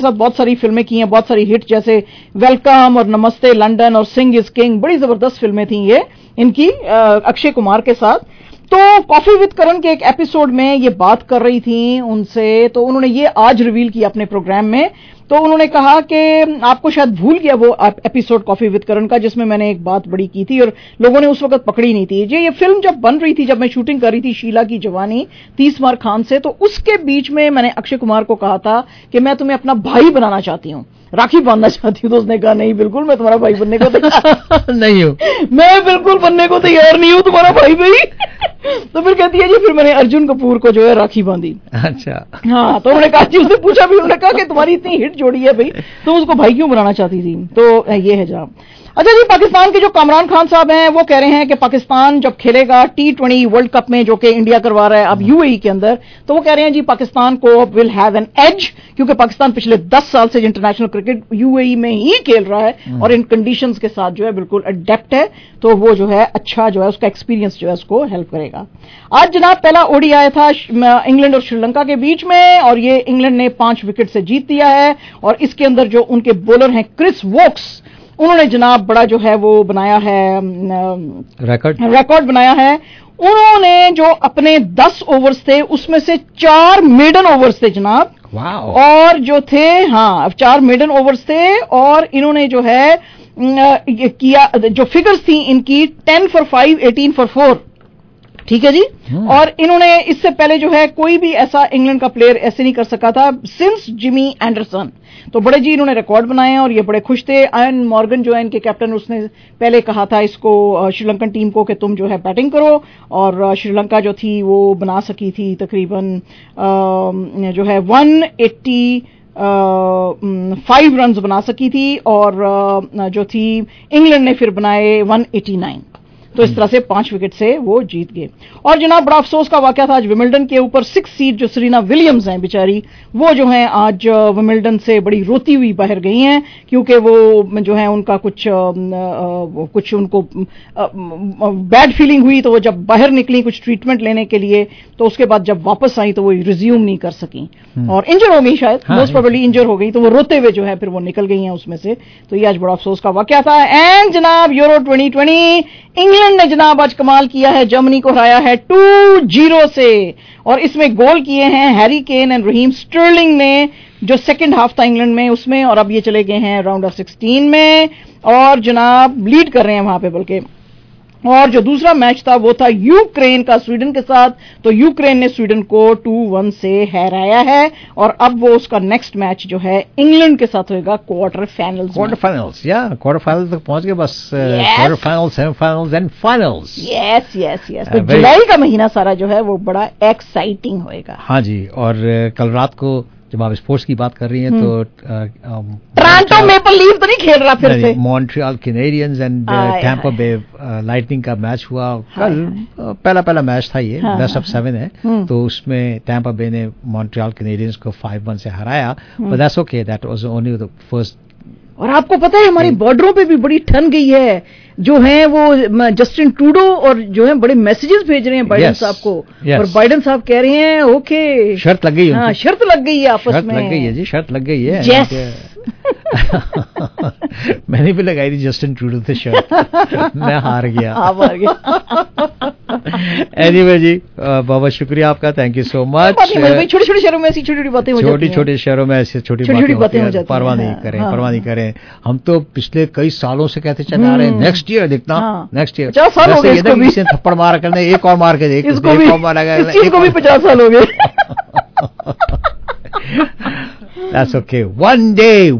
साथ बहुत सारी फिल्में की हैं, बहुत सारी हिट जैसे वेलकम और नमस्ते लंदन और सिंह इज किंग, बड़ी जबरदस्त फिल्में थी ये इनकी अक्षय कुमार के साथ। तो कॉफी विद करण के एक एपिसोड में ये बात कर रही थी उनसे, तो उन्होंने ये आज रिवील किया अपने प्रोग्राम में। तो उन्होंने कहा कि आपको शायद भूल गया वो एपिसोड कॉफी विद करण का जिसमें मैंने एक बात बड़ी की थी और लोगों ने उस वक्त पकड़ी नहीं थी। ये फिल्म जब बन रही थी, जब मैं शूटिंग कर रही थी शीला की जवानी 30 मार खान से, तो उसके बीच में मैंने अक्षय कुमार को कहा था कि मैं तुम्हें अपना भाई बनाना चाहती हूँ, राखी बांधना चाहती हूँ। तो उसने कहा नहीं, बिल्कुल मैं तुम्हारा भाई बनने को तैयार नहीं हूँ, मैं बिल्कुल बनने को तैयार नहीं हूँ तुम्हारा भाई भाई। तो फिर कहती है जी, फिर मैंने अर्जुन कपूर को जो है राखी बांधी। अच्छा, हाँ, तो उन्होंने कहा जी, उसने पूछा भी, उन्होंने कहा कि तुम्हारी इतनी हिट जोड़ी है भाई, तुम उसको भाई क्यों बनाना चाहती थी। तो ये है जनाब। अच्छा जी, पाकिस्तान के जो कामरान खान साहब हैं वो कह रहे हैं कि पाकिस्तान जब खेलेगा T20 वर्ल्ड कप में, जो कि इंडिया करवा रहा है अब यूएई के अंदर, तो वो कह रहे हैं जी पाकिस्तान को विल हैव एन एज, क्योंकि पाकिस्तान पिछले 10 साल से इंटरनेशनल क्रिकेट यूएई में ही खेल रहा है और इन कंडीशंस के साथ जो है बिल्कुल अडेप्ट है। तो वो जो है अच्छा जो है उसका एक्सपीरियंस जो है उसको हेल्प करेगा। आज जनाब पहला ओडी आया था इंग्लैंड और श्रीलंका के बीच में, और ये इंग्लैंड ने 5 विकेट से जीत दिया है। और इसके अंदर जो उनके बॉलर हैं क्रिस वोक्स, उन्होंने जनाब बड़ा जो है वो बनाया है, रिकॉर्ड बनाया है। उन्होंने जो अपने 10 ओवर्स थे उसमें से 4 मेडन ओवर्स थे जनाब। और जो थे, हाँ 4 मेडन ओवर्स थे, और इन्होंने जो है किया, जो फिगर्स थी इनकी 10 for 5, 18 for 4, ठीक है जी। और इन्होंने इससे पहले जो है कोई भी ऐसा इंग्लैंड का प्लेयर ऐसे नहीं कर सका था सिंस जिमी एंडरसन। तो बड़े जी इन्होंने रिकॉर्ड बनाए और ये बड़े खुश थे। आयन मॉर्गन जो है इनके कैप्टन, उसने पहले कहा था इसको श्रीलंकन टीम को कि तुम जो है बैटिंग करो, और श्रीलंका जो थी वो बना सकी थी तकरीबन जो है 185 रन बना सकी थी, और जो थी इंग्लैंड ने फिर बनाए 189। तो इस तरह से 5 विकेट से वो जीत गए। और जनाब बड़ा अफसोस का वाकया था आज विमिल्डन के ऊपर। 6 सीड जो सरीना विलियम्स हैं बेचारी, वो जो हैं आज विमिल्डन से बड़ी रोती हुई बाहर गई हैं, क्योंकि वो जो है उनका कुछ उनको बैड फीलिंग हुई। तो वो जब बाहर निकली कुछ ट्रीटमेंट लेने के लिए, तो उसके बाद जब वापस आई तो वो रिज्यूम नहीं कर सकी और इंजर हो गई, शायद मोस्ट प्रोबेबली इंजर हो गई। तो वो रोते हुए जो है फिर वो निकल गई हैं उसमें से। तो ये आज बड़ा अफसोस का वाकया था। एंड जनाब यूरो 2020 इंग्लैंड ने जनाब आज कमाल किया है, जर्मनी को हराया है 2-0 से, और इसमें गोल किए हैं Harry Kane and Raheem Sterling ने, जो सेकंड हाफ था इंग्लैंड में उसमें। और अब ये चले गए हैं राउंड ऑफ 16 में, और जनाब लीड कर रहे हैं वहां पे बल्कि। और जो दूसरा मैच था वो था यूक्रेन का स्वीडन के साथ। तो यूक्रेन ने स्वीडन को 2-1 से हराया है, और अब वो उसका नेक्स्ट मैच जो है इंग्लैंड के साथ होगा क्वार्टर फाइनल्स तक पहुंच गए बस। Quarter finals, semifinals and finals. Yes. तो जुलाई का महीना सारा जो है वो बड़ा एक्साइटिंग होएगा। हाँ जी। और कल रात को जब आप स्पोर्ट्स की बात कर रही हैं तो टोरंटो मेपल लीफ तो नहीं खेल रहा फिर से, Montreal Canadiens and Tampa Bay Lightning का मैच हुआ कल। पहला मैच था ये, बेस्ट ऑफ 7 है। तो उसमें टैम्पा बे ने मॉन्ट्रियल कैनेरियंस को 5-1 से हराया, but that's okay, that was only the first. और आपको पता है हमारी बॉर्डरों पे भी बड़ी ठन गई है, जो है वो जस्टिन ट्रूडो और जो है बड़े मैसेजेस भेज रहे हैं बाइडेन साहब को। और बाइडेन साहब कह रहे हैं ओके, शर्त लग गई है। हाँ, शर्त लग गई है आपस में। लग गई है जी, शर्त लग गई है। yes. मैंने भी लगाई थी जस्टिन ट्रूडो से शर्त, मैं हार गया। एनीवे जी, बहुत शुक्रिया आपका, थैंक यू सो मच। छोटे छोटे शहरों में ऐसी छोटी छोटी बातें हो जाती हैं। छोटे शहरों में ऐसी छोटी बातें हो जाती हैं। परवाह नहीं करें। हम तो पिछले कई सालों से कहते चले आ रहे हैं नेक्स्ट ईयर देखना, नेक्स्ट ईयर 50 साल हो गए, किसी थप्पड़ मार करने एक और मार के देख, इसको भी 50 साल हो गए। That's okay. One day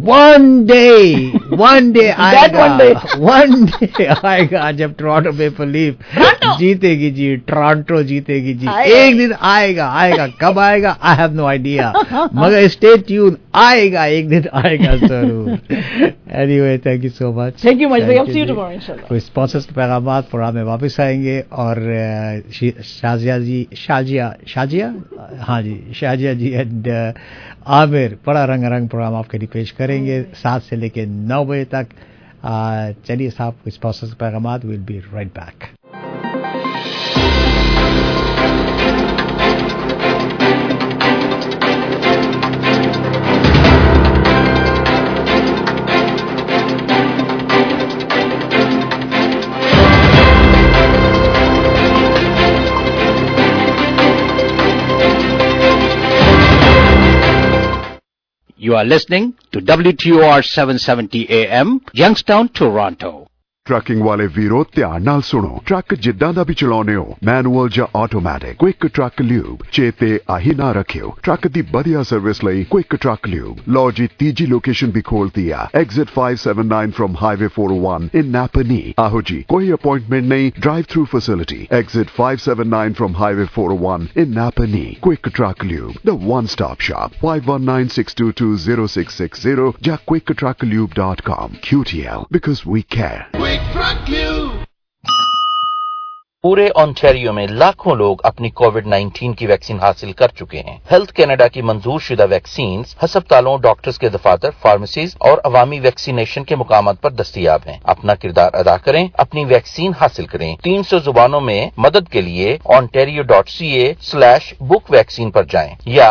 आएगा जब टोरंटो मेपल लीफ जीतेगी जी, टोरंटो जीतेगी जी। एक दिन आएगा, कब आएगा I have no idea, मगर stay tuned, आएगा, एक दिन आएगा जरूर। Anyway, thank you so much. Thank you much. I'll see you tomorrow inshallah. कोई स्पॉन्सर्स के पैगामात प्रोग्राम में वापस आएंगे, और शाजिया जी एंड आमिर बड़ा रंग प्रोग्राम आपके लिए पेश करेंगे 7 से लेकर 9 बजे तक। चलिए साहब, कुछ स्पॉन्सर्स के पैगामात, will be right back. You are listening to WTOR 770 AM, Youngstown, Toronto. Trucking वाले वीरो ध्यान नाल सुनो। ट्रक जिद्दां दा भी चलाउने हो, मैनुअल ਜਾਂ ਆਟੋਮੈਟਿਕ, क्विक ट्रक ल्यूब चेते आही ना रखियो। ट्रक दी बढ़िया सर्विस ਲਈ क्विक ट्रक ल्यूब। लो जी तीजी लोकेशन भी खोलती है, exit 579 from highway 401 in Napanee. आहो जी कोई अपॉइंटमेंट नहीं, drive through facility, exit 579 from highway 401 in Napanee. Quick truck lube, the one stop shop, 5196220660 या quicktrucklube.com। QTL, because we care. पूरे ओंटारियो में लाखों लोग अपनी कोविड-19 की वैक्सीन हासिल कर चुके हैं। हेल्थ कनाडा की मंजूर शुदा वैक्सीन हस्पतालों, डॉक्टर्स के दफातर, फार्मेसीज और अवामी वैक्सीनेशन के मुकामात पर दस्तयाब हैं। अपना किरदार अदा करें, अपनी वैक्सीन हासिल करें। 300 जुबानों में मदद के लिए ontario.ca/book वैक्सीन पर जाएं या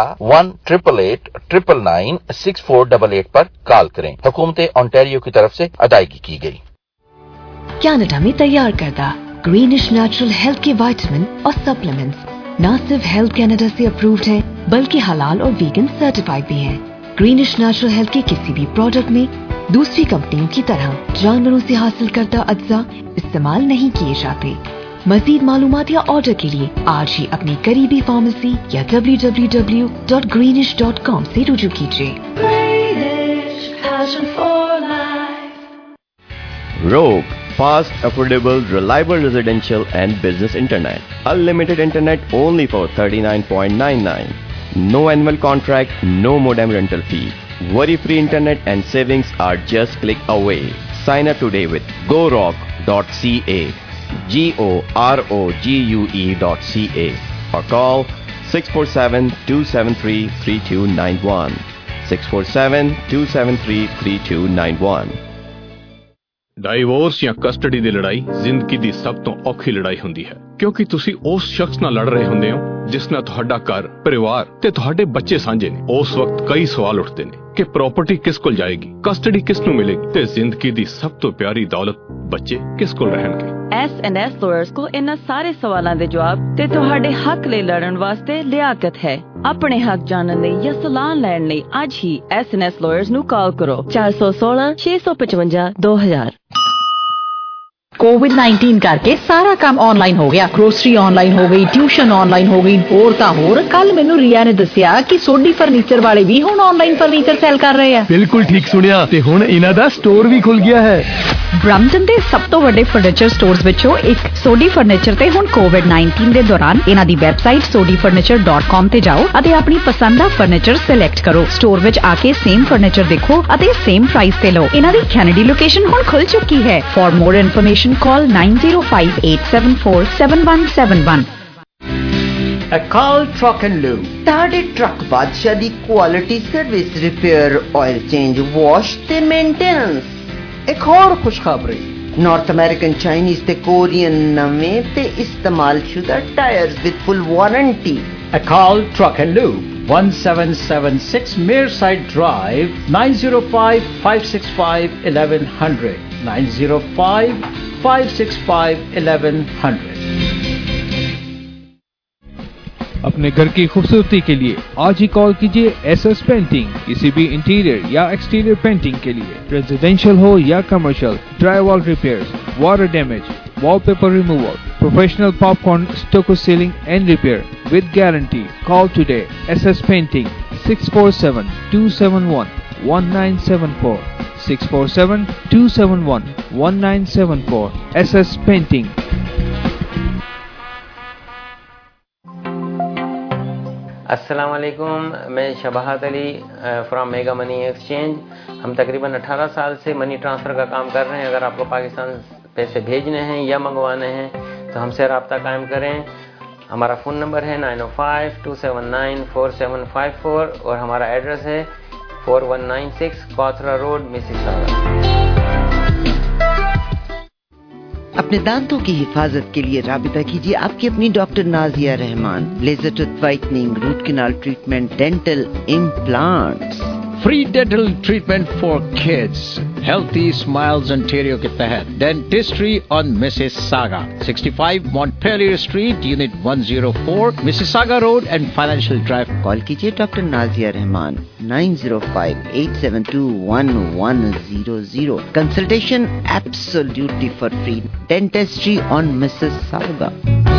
1-888-999-6488 पर कॉल करें। हुकूमत ओंटारियो की तरफ से अदायगी की गई। कनाडा में तैयार करदा ग्रीनिश नेचुरल हेल्थ के विटामिन और सप्लीमेंट्स न सिर्फ हेल्थ कनाडा से अप्रूव्ड है बल्कि हलाल और वीगन सर्टिफाइड भी है। ग्रीनिश नेचुरल हेल्थ के किसी भी प्रोडक्ट में दूसरी कंपनियों की तरह जानवरों से हासिल करदा अज्जा इस्तेमाल नहीं किए जाते। मजीद मालूमात या ऑर्डर के लिए आज ही अपनी करीबी फार्मेसी या www.greenish.com से रुजू कीजिए। Rogue, fast, affordable, reliable residential and business internet. Unlimited internet only for $39.99. No annual contract, no modem rental fee. Worry-free internet and savings are just click away. Sign up today with GoRogue.ca, GOROGUE.ca or call 647-273-3291, 647-273-3291. Divorce ਜਾਂ custody ਦੀ ਲੜਾਈ ਜ਼ਿੰਦਗੀ ਦੀ ਸਭ ਤੋਂ ਔਖੀ ਲੜਾਈ ਹੁੰਦੀ ਹੈ ਕਿਉਂਕਿ ਤੁਸੀਂ ਉਸ ਸ਼ਖਸ ਨਾਲ ਲੜ ਰਹੇ ਹੁੰਦੇ ਹੋ ਜਿਸ ਨਾਲ ਤੁਹਾਡਾ ਘਰ, ਪਰਿਵਾਰ ਤੇ ਤੁਹਾਡੇ ਬੱਚੇ ਸਾਂਝੇ ਨੇ। ਉਸ ਵਕਤ ਕਈ ਸਵਾਲ ਉੱਠਦੇ ਨੇ ਕਿ ਪ੍ਰਾਪਰਟੀ ਕਿਸ ਕੋਲ ਜਾਏਗੀ, ਕਸਟਡੀ ਕਿਸ ਨੂੰ ਮਿਲੇਗੀ ਤੇ ਜ਼ਿੰਦਗੀ ਦੀ ਸਭ ਤੋਂ ਪਿਆਰੀ ਦੌਲਤ ਬੱਚੇ ਕਿਸ ਕੋਲ ਰਹਿਣਗੇ। S&S lawyers को इन्हां सारे सवालों के जवाब ते तुहाडे हक ले लड़न वास्ते लियाकत है। अपने हक जानने लई या सलाह लैण लई आज ही S&S lawyers ਨੂੰ कॉल करो 416 655 2000। कोविड-19 करके सारा काम ऑनलाइन हो गया। ग्रोसरी ऑनलाइन हो गई, ट्यूशन ऑनलाइन हो गई, होर तां होर। कल मैनू रिया ने दसिया कि सोडी फर्नीचर वाले भी हुण ऑनलाइन फर्नीचर सेल कर रहे हैं। बिल्कुल ठीक सुनिया ते हुण इन्हां दा स्टोर भी खुल गया है। ब्रम्पटन दे सब तो वड्डे फर्नीचर स्टोर्स विचों एक सोडी फर्नीचर ते हुण कोविड-19 दे दौरान इन्हां दी वैबसाइट sodifurniture.com ते जाओ अते अपनी पसंद दा फर्नीचर सिलेक्ट करो। स्टोर विच आके सेम फर्नीचर देखो अते सेम प्राइस ते लो। इन्हां दी कैनेडी लोकेशन हुण खुल चुकी है। For more information call 9058747171. Akal Truck and Lube. ਤੁਹਾਡੇ ਟਰੱਕ ਬਾਦਸ਼ਾਹ ਦੀ quality service, repair, oil change, wash ਤੇ ਮੇਨਟੇਨੈਂਸ। एक और खुशखबरी, नॉर्थ अमेरिकन, चाइनीज ते कोरियन नवे ते इस्तेमाल शुदा tyres with full warranty. Akal Truck and Lube, 1776 Mearside Drive, 905-565-1100, 905-565-1100. अपने घर की खूबसूरती के लिए आज ही कॉल कीजिए SS पेंटिंग। किसी भी इंटीरियर या एक्सटीरियर पेंटिंग के लिए, रेजिडेंशियल हो या commercial, drywall repairs, water damage, wallpaper removal, professional popcorn, stucco ceiling and repair with guarantee. Call today. SS Painting, 647-271-1974, 647-271-1974. SS Painting. अस्सलाम वालेकुम, मैं Shabahat Ali from Mega Money Exchange. हम तकरीबन 18 साल से मनी ट्रांसफ़र का काम कर रहे हैं। अगर आपको पाकिस्तान पैसे भेजने हैं या मंगवाने हैं तो हमसे रब्ता कायम करें। हमारा फ़ोन नंबर है 905-279-4754 और हमारा एड्रेस है 4196 कॉथरा रोड, मिसिसागा। अपने दांतों की हिफाजत के लिए राबिता कीजिए आपकी अपनी doctor Nazia Rahman. Laser tooth whitening, root canal treatment, dental implants. Free dental treatment for kids. Healthy smiles Ontario के तहत dentistry on Mississauga, 65 Montpelier street, unit 104, Mississauga road and financial drive. Call कीजिए doctor Nazia Rahman 9058721100. Consultation absolutely for free. Dentistry on Mississauga.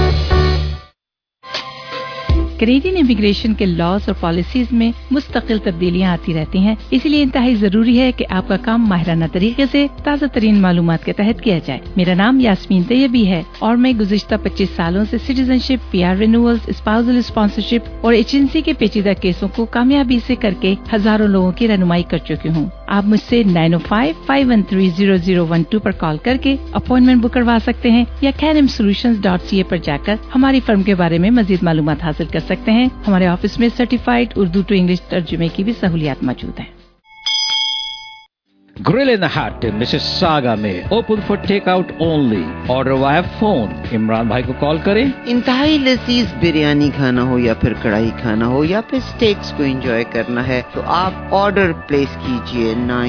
Canadian immigration के laws और policies में मुस्तकिल तब्दीलियां आती रहती हैं, इसलिए इंतहाई जरूरी है कि आपका काम माहिराना तरीके से ताज़ा तरीन मालूमात के तहत किया जाए। मेरा नाम यास्मीन तैयबी है और मैं गुज़िश्ता 25 सालों से citizenship, PR renewals, spousal sponsorship और एजेंसी के पेचीदा केसों को कामयाबी से करके हजारों लोगों की रहनुमाई कर चुकी हूँ। आप मुझसे 905-513-0012 पर कॉल करके अपॉइंटमेंट बुक करवा सकते हैं या canimsolutions.ca पर जाकर हमारी फर्म के बारे में मजीद मालूमात हासिल कर सकते हैं। हमारे ऑफिस में सर्टिफाइड उर्दू टू इंग्लिश तर्जुमे की भी सहूलियात मौजूद है। Grill in the Hut in Mississauga में open for takeout only. Order via phone. Imran भाई को कॉल करें। इंतहाई लजीज बिरयानी खाना हो या फिर कढ़ाई खाना हो या फिर स्टेक्स को एंजॉय करना है तो आप ऑर्डर प्लेस कीजिए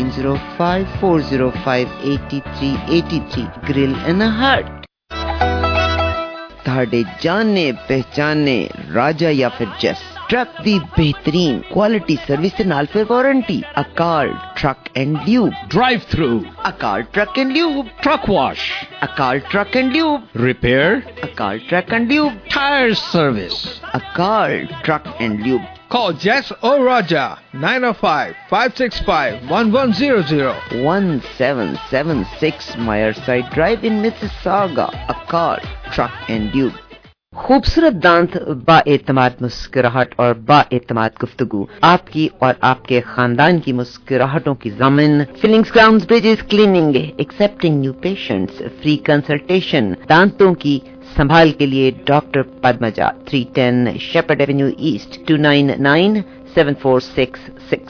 9054058383। Grill in the Hut। ਤੁਹਾਡੇ ਜਾਣੇ ਪਹਿਚਾਨੇ ਰਾਜਾ ਜਾਂ ਫਿਰ ਜੈਸ ट्रक दी बेहतरीन क्वालिटी सर्विस के नाल फिर warranty. Akal truck and lube drive through, Akal truck and lube truck wash, Akal truck and lube repair, Akal truck and lube tyre service, Akal truck and lube. Call Jess or Raja 905-565-1100 1776 Meyerside Drive in Mississauga. Akal truck and lube. खूबसूरत दांत, बाएतमाद मुस्कुराहट और बाएतमाद गुफ्तगू आपकी और आपके खानदान की मुस्कुराहटों की ज़मीन। Fillings, crowns, bridges, cleaning, accepting new patients, free consultation. दांतों की संभाल के लिए doctor Padmaja 310 Sheppard avenue east 29974666।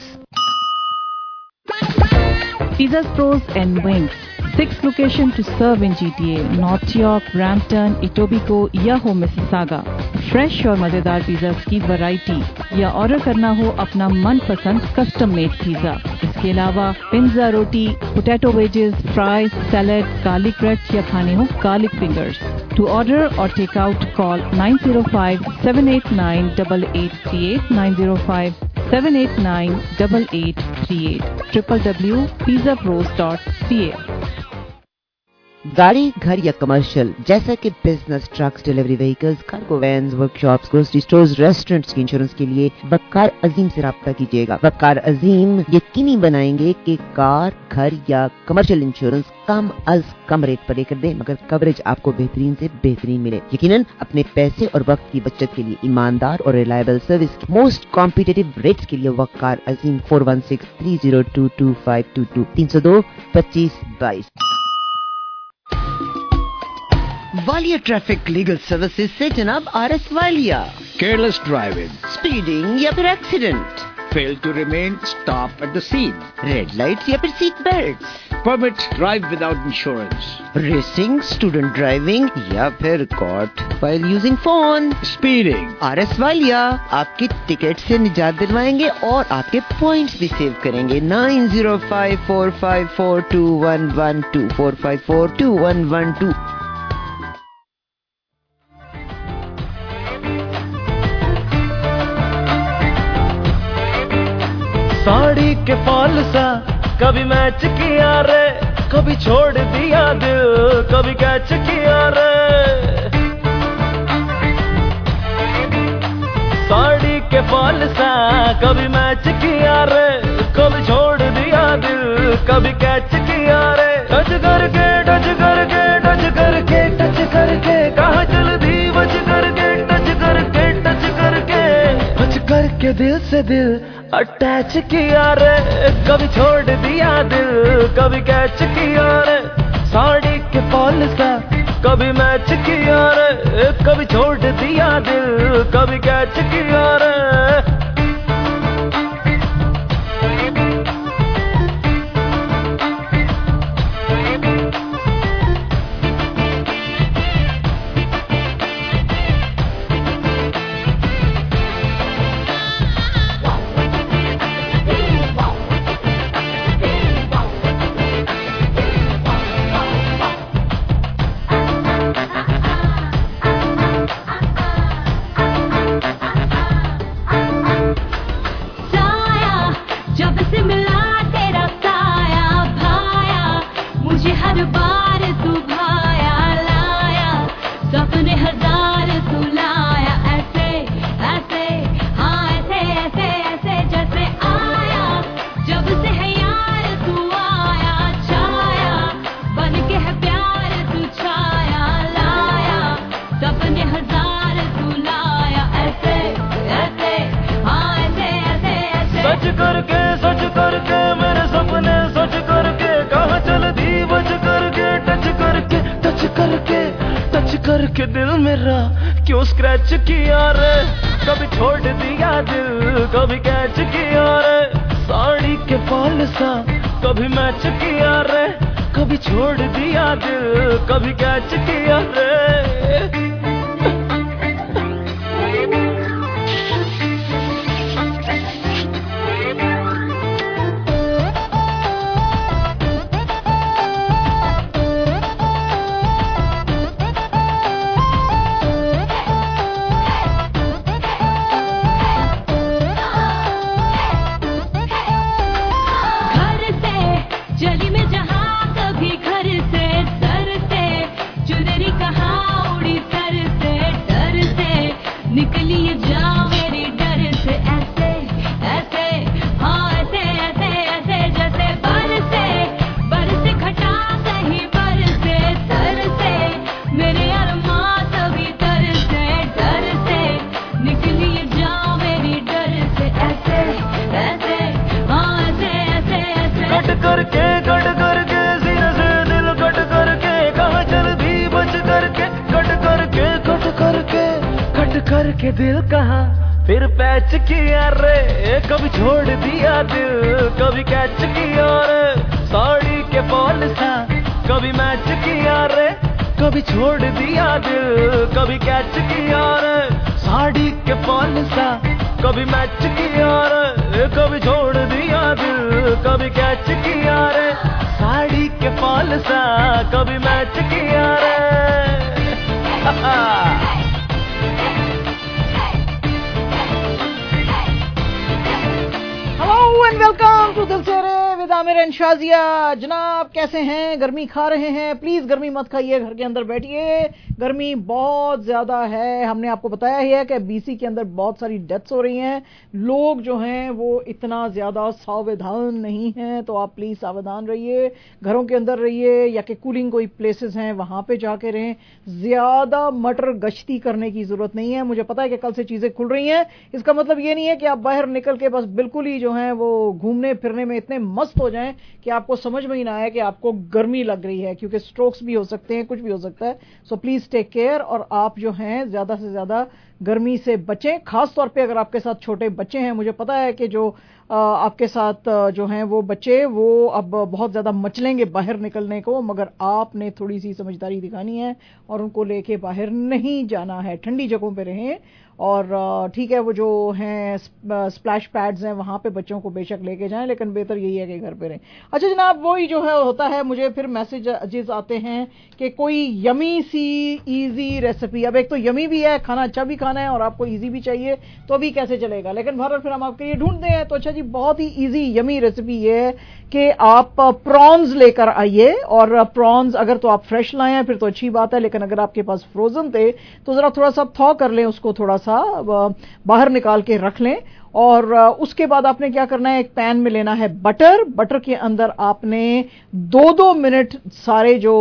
Pizza Stores and Wings, 6 locations to serve in GTA, North York, Brampton, Etobicoke या हो Mississauga। फ्रेश और मजेदार पिज़्ज़ा की वैरायटी या ऑर्डर करना हो अपना मनपसंद कस्टम मेड पिज़्ज़ा। इसके अलावा पिज़्ज़ा, रोटी, potato wedges, fries, salad, garlic bread या खाने हो garlic fingers. To order or take out, call 905-789-8838, 905-789-8838, www.pizzapros.ca। गाड़ी, घर या कमर्शियल जैसा कि business, trucks, delivery vehicles, cargo vans, workshops, grocery stores, restaurants के इंश्योरेंस के लिए वकार अजीम से राब्ता कीजिएगा। वकार अजीम यकीनी बनाएंगे कि कार, घर या कमर्शियल इंश्योरेंस कम अज कम रेट पर लेकर दे मगर कवरेज आपको बेहतरीन से बेहतरीन मिले। यकीनन अपने पैसे और वक्त की बचत के लिए ईमानदार और रिलायबल सर्विस की मोस्ट कॉम्पिटिटिव रेट्स के लिए Waqar Azeem 4163022522 302-2522। Walia traffic legal services से जनाब RS Walia. Careless driving, speeding या फिर accident, fail to remain, stop at the scene, red lights या फिर seat belts, permit drive without insurance, racing, student driving या फिर caught while using phone, speeding। RS Walia आपकी ticket से निजात दिलवाएंगे और आपके पॉइंट्स भी सेव करेंगे। 9054542112 4542112। साड़ी के फॉल सा कभी मैच किया रे, कभी छोड़ दिया दिल, कभी कैच किया रे। साड़ी के फॉल सा कभी मैच किया रे, कभी छोड़ दिया दिल, कभी कैच किया रे। टच करके टच करके टच करके टच करके कहाँ चल दी बच करके टच करके टच करके टच करके दिल से दिल अटैच किया रे, कभी छोड़ दिया दिल, कभी कैच किया रे। साड़ी के फॉल सा कभी मैच किया रे, कभी छोड़ दिया दिल, कभी कैच किया रे। बार तू भाया लाया, सपने हजार तू लाया, ऐसे ऐसे हाँ ऐसे ऐसे ऐसे जैसे आया, जब से है यार तू आया, छाया बन के है प्यार तू छाया लाया, सपने हजार तू लाया, ऐसे ऐसे हाँ ऐसे ऐसे ऐसे। सच करके मेरे सपने सच करके, कहाँ चल दी बच करके, टच करके दिल मेरा क्यों स्क्रैच किया रे, कभी छोड़ दिया दिल कभी कैच किया रे, साड़ी के फॉल सा कभी मैच किया रे, कभी छोड़ दिया दिल कभी कैच किया रे। जली में जहाँ कभी घर से सर से, चुनरी कहाँ उड़ी सर से, डर से निकली ये जाओ मेरी डर से, ऐसे ऐसे हाँ ऐसे ऐसे ऐसे जैसे बरसे घटा कहीं बरसे सर से, मेरे अरमां सभी तर से, डर से निकली ये जाओ मेरी डर से, ऐसे ऐसे हाँ ऐसे ऐसे ऐसे। कट करके सीने से दिल कट करके, कहाँ चल दी बच करके, कट करके दिल कहाँ फिर पैच किया रे, कभी छोड़ दिया दिल कभी कैच किया रे, साड़ी के फॉल सा कभी मैच किया रे, कभी छोड़ दिया दिल कभी कैच किया रे, साड़ी के फॉल सा कभी मैच किया रे, कभी छोड़ दिया दिल कभी कैच किया रे, साड़ी के फॉल सा कभी मैच किया रे। हेलो एंड वेलकम टू दिल से रे विद आमिर एंड शाजिया। जनाब कैसे हैं? गर्मी खा रहे हैं? प्लीज गर्मी मत खाइए, घर के अंदर बैठिए, गर्मी बहुत ज्यादा है। हमने आपको बताया ही है कि बीसी के अंदर बहुत सारी डेथ्स हो रही हैं, लोग जो हैं वो इतना ज्यादा सावधान नहीं हैं, तो आप प्लीज सावधान रहिए, घरों के अंदर रहिए या कि कूलिंग कोई प्लेसेस हैं वहां पे जाके रहें, ज्यादा मटर गश्ती करने की जरूरत नहीं है। मुझे पता है कि कल से चीजें खुल रही हैं, इसका मतलब ये नहीं है कि आप बाहर निकल के बस बिल्कुल ही जो है वो घूमने फिरने में इतने मस्त हो जाएं कि आपको समझ में ही ना आए कि आपको गर्मी लग रही है, क्योंकि स्ट्रोक्स भी हो सकते हैं, कुछ भी हो सकता है। सो प्लीज टेक केयर, और आप जो हैं ज्यादा से ज्यादा गर्मी से बचें, खास तौर पे अगर आपके साथ छोटे बच्चे हैं। मुझे पता है कि जो आपके साथ जो हैं वो बच्चे वो अब बहुत ज्यादा मचलेंगे बाहर निकलने को, मगर आपने थोड़ी सी समझदारी दिखानी है और उनको लेके बाहर नहीं जाना है, ठंडी जगहों पे रहें। और ठीक है, वो जो हैं स्प्लैश पैड्स हैं वहां पे बच्चों को बेशक लेके जाएं, लेकिन बेहतर यही है कि घर पे रहें। अच्छा जनाब, वही जो है होता है, मुझे फिर मैसेजेस आते हैं कि कोई यमी सी इजी रेसिपी, अब एक तो यमी भी है, खाना अच्छा भी खाना है और आपको इजी भी चाहिए, तो अभी कैसे चलेगा। लेकिन भारत फिर हम आपके लिए ढूंढते हैं। तो अच्छा जी, बहुत ही इजी यमी रेसिपी ये है कि आप प्रॉन्स लेकर आइए, और प्रॉन्स अगर तो आप फ्रेश लाए हैं फिर तो अच्छी बात है, लेकिन अगर आपके पास फ्रोजन थे तो जरा थोड़ा सा थॉ कर लें, उसको थोड़ा सा बाहर निकाल के रख लें। और उसके बाद आपने क्या करना है, एक पैन में लेना है बटर, बटर के अंदर आपने 2-2 मिनट सारे जो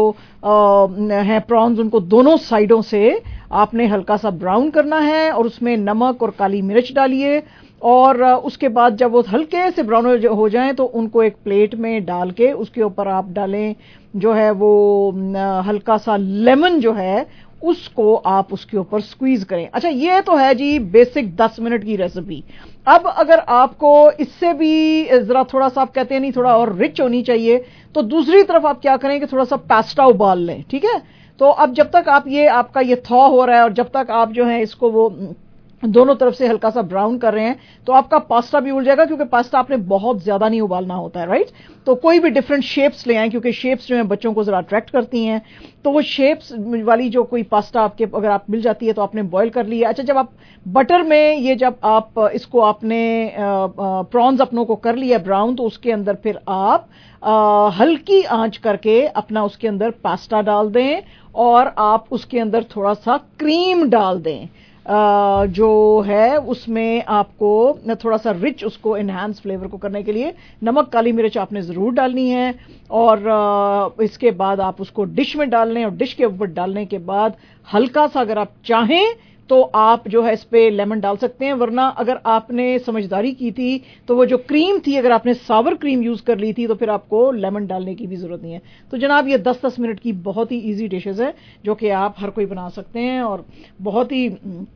हैं प्रॉन्स उनको दोनों साइडों से आपने हल्का सा ब्राउन करना है, और उसमें नमक और काली मिर्च डालिए, और उसके बाद जब वो हल्के से ब्राउन हो जाएं तो उनको एक प्लेट में डाल के उसके ऊपर आप डालें जो है वो हल्का सा लेमन जो है उसको आप उसके ऊपर स्क्वीज करें। अच्छा, ये तो है जी बेसिक 10 मिनट की रेसिपी। अब अगर आपको इससे भी जरा थोड़ा सा, आप कहते हैं नहीं थोड़ा और रिच होनी चाहिए, तो दूसरी तरफ आप क्या करें कि थोड़ा सा पास्ता उबाल लें, ठीक है। तो अब जब तक आप ये आपका ये थॉ हो रहा है और जब तक आप जो है इसको वो दोनों तरफ से हल्का सा ब्राउन कर रहे हैं तो आपका पास्ता भी उड़ जाएगा, क्योंकि पास्ता आपने बहुत ज्यादा नहीं उबालना होता है, राइट। तो कोई भी डिफरेंट शेप्स ले आए, क्योंकि शेप्स जो है बच्चों को जरा अट्रैक्ट करती हैं। तो वो शेप्स वाली जो कोई पास्ता आपके अगर आप मिल जाती है तो आपने बॉईल कर लिया। अच्छा, जब आप बटर में ये जब आप इसको आपने प्रॉन्स अपनों को कर लिया ब्राउन, तो उसके अंदर फिर आप हल्की आंच करके अपना उसके अंदर पास्ता डाल दें और आप उसके अंदर थोड़ा सा क्रीम डाल दें। जो है उसमें आपको थोड़ा सा रिच उसको एनहांस फ्लेवर को करने के लिए नमक काली मिर्च आपने जरूर डालनी है। और इसके बाद आप उसको डिश में डाल लें और डिश के ऊपर डालने के बाद हल्का सा अगर आप चाहें तो आप जो है इस पे लेमन डाल सकते हैं, वरना अगर आपने समझदारी की थी तो वो जो क्रीम थी अगर आपने सावर क्रीम यूज कर ली थी तो फिर आपको लेमन डालने की भी जरूरत नहीं है। तो जनाब ये 10-10 मिनट की बहुत ही इजी डिशेस है जो कि आप हर कोई बना सकते हैं और बहुत ही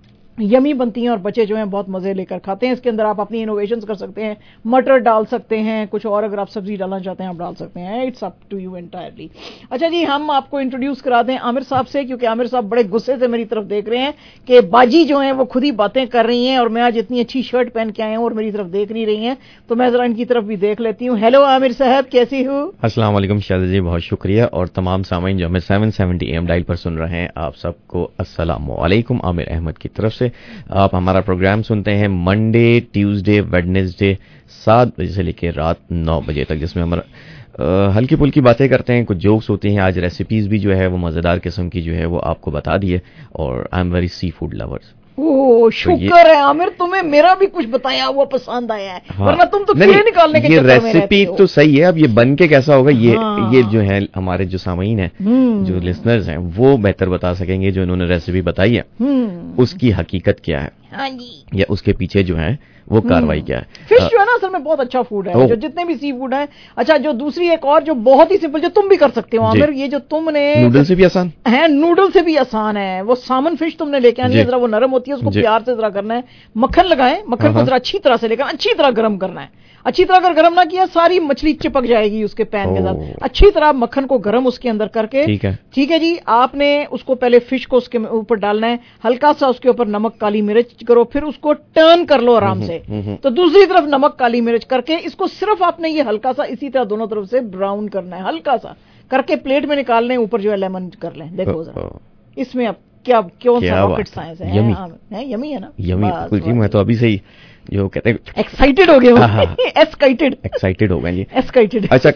यमी बनती हैं और बच्चे जो हैं बहुत मजे लेकर खाते हैं। इसके अंदर आप अपनी इनोवेशंस कर सकते हैं, मटर डाल सकते हैं, कुछ और अगर आप सब्जी डालना चाहते हैं आप डाल सकते हैं, it's up to you entirely. अच्छा जी, हम आपको इंट्रोड्यूस करा दें आमिर साहब से, क्योंकि आमिर साहब बड़े गुस्से से मेरी तरफ देख रहे हैं कि बाजी जो है वो खुद ही बातें कर रही हैं और मैं आज इतनी अच्छी शर्ट पहन के आया हूं और मेरी तरफ देख नहीं रही हैं, तो मैं जरा इनकी तरफ भी देख लेती हूँ। हेलो आमिर साहब, कैसी हूँ? अस्सलाम वालेकुम शाहिदा जी, बहुत शुक्रिया। और तमाम सामीन जो हमें 770 AM डायल पर सुन रहे हैं, आप सबको अस्सलाम वालेकुम। आमिर अहमद की तरफ से आप हमारा प्रोग्राम सुनते हैं मंडे, ट्यूसडे, वेडनेसडे 7 बजे से लेकर रात 9 बजे तक, जिसमें हमारा हल्की फुल्की बातें करते हैं, कुछ जोक्स होती हैं। आज रेसिपीज भी जो है वो मजेदार किस्म की जो है वो आपको बता दी है। और I am very seafood lovers. Oh शुक्र है आमिर, तुम्हें मेरा भी कुछ बताया हुआ पसंद आया है। हाँ। वरना तुम तो कीड़े निकालने के ये रेसिपी तो सही है, अब ये बन के कैसा होगा ये जो है हमारे जो सामीन है, जो लिसनर्स हैं, वो बेहतर बता सकेंगे। जो इन्होंने रेसिपी बताई है उसकी हकीकत क्या है, हाँ जी, या उसके पीछे जो है वो कार्रवाई क्या है। फिश जो है ना असल में बहुत अच्छा फूड है, जो जितने भी सी फूड है। अच्छा, जो दूसरी एक और जो बहुत ही सिंपल, जो तुम भी कर सकते हो आमिर, ये जो तुमने नूडल से भी आसान है, नूडल से भी आसान है। वो सामन फिश तुमने लेके आनी है, जरा वो नरम होती है, उसको प्यार से जरा करना है, मक्खन लगाएं, मक्खन को जरा अच्छी तरह से लेकर अच्छी तरह गर्म करना है। अच्छी तरह अगर गर्म ना किया सारी मछली चिपक जाएगी उसके पैन के साथ। अच्छी तरह मक्खन को गर्म उसके अंदर करके, ठीक है जी, आपने उसको पहले फिश को उसके ऊपर डालना है, हल्का सा उसके ऊपर नमक काली मिर्च करो, फिर उसको टर्न कर लो आराम से, तो दूसरी तरफ नमक काली मिर्च करके इसको सिर्फ आपने ये हल्का सा इसी तरह दोनों तरफ से ब्राउन करना है, हल्का सा करके प्लेट में निकाल लें, ऊपर जो है लेमन कर लें। देखो जरा इसमें अब क्या क्यों सा रॉकेट साइंस है, यमी है ना, यमी जी। मैं तो अभी से ही जो कहते हैं एक्साइटेड हो गए, एक्साइटेड हो गए जी, एक्साइटेड। अच्छा,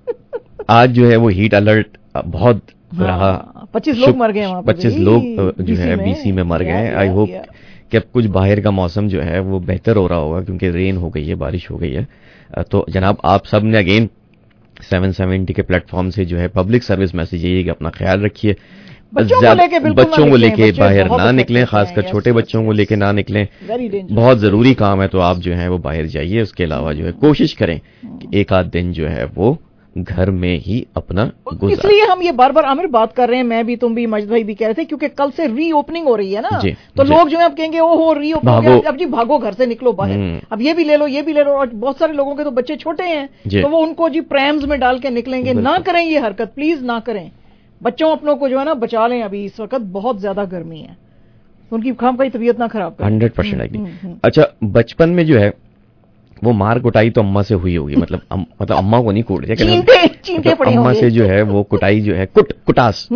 आज जो है वो हीट अलर्ट बहुत रहा, 25 लोग मर गए वहां पे, 25 लोग जो है BC में मर गए। आई होप कि अब कुछ बाहर का मौसम जो है वो बेहतर हो रहा होगा, क्योंकि रेन हो गई है, बारिश हो गई है। तो जनाब आप सब ने अगेन 770 के प्लेटफॉर्म से जो है पब्लिक सर्विस मैसेज यही है कि अपना ख्याल रखिए, बच्चों को लेके बाहर ना निकलें, खासकर छोटे बच्चों को लेके ना निकलें। बहुत जरूरी काम है तो आप जो है वो बाहर जाइए। उसके अलावा जो है कोशिश करें कि एक आध दिन जो है वो घर में ही अपना गुजारें। इसलिए हम ये बार बार आमिर बात कर रहे हैं, मैं भी, तुम भी, मजद भाई भी कह रहे थे, क्योंकि कल से रीओपनिंग हो रही है ना, तो लोग जो है अब कहेंगे ओहो रीओपनिंग, अब जी भागो घर से निकलो बाहर, अब ये भी ले लो, ये भी ले लो। और बहुत सारे लोगों के तो बच्चे छोटे हैं तो वो उनको जी प्रैम्स में डाल के निकलेंगे। ना करें ये हरकत, प्लीज ना करें। बच्चों अपनों को जो है ना बचा लें, अभी इस वक्त बहुत ज्यादा गर्मी है, उनकी खाम का तबीयत ना खराब करें। 100% एग्री। अच्छा, बचपन में जो है वो मार कुटाई तो अम्मा से हुई होगी, मतलब अम्मा को नहीं कूट दिया, चींटे पड़े अम्मा से जो है वो कुटाई जो है कुटास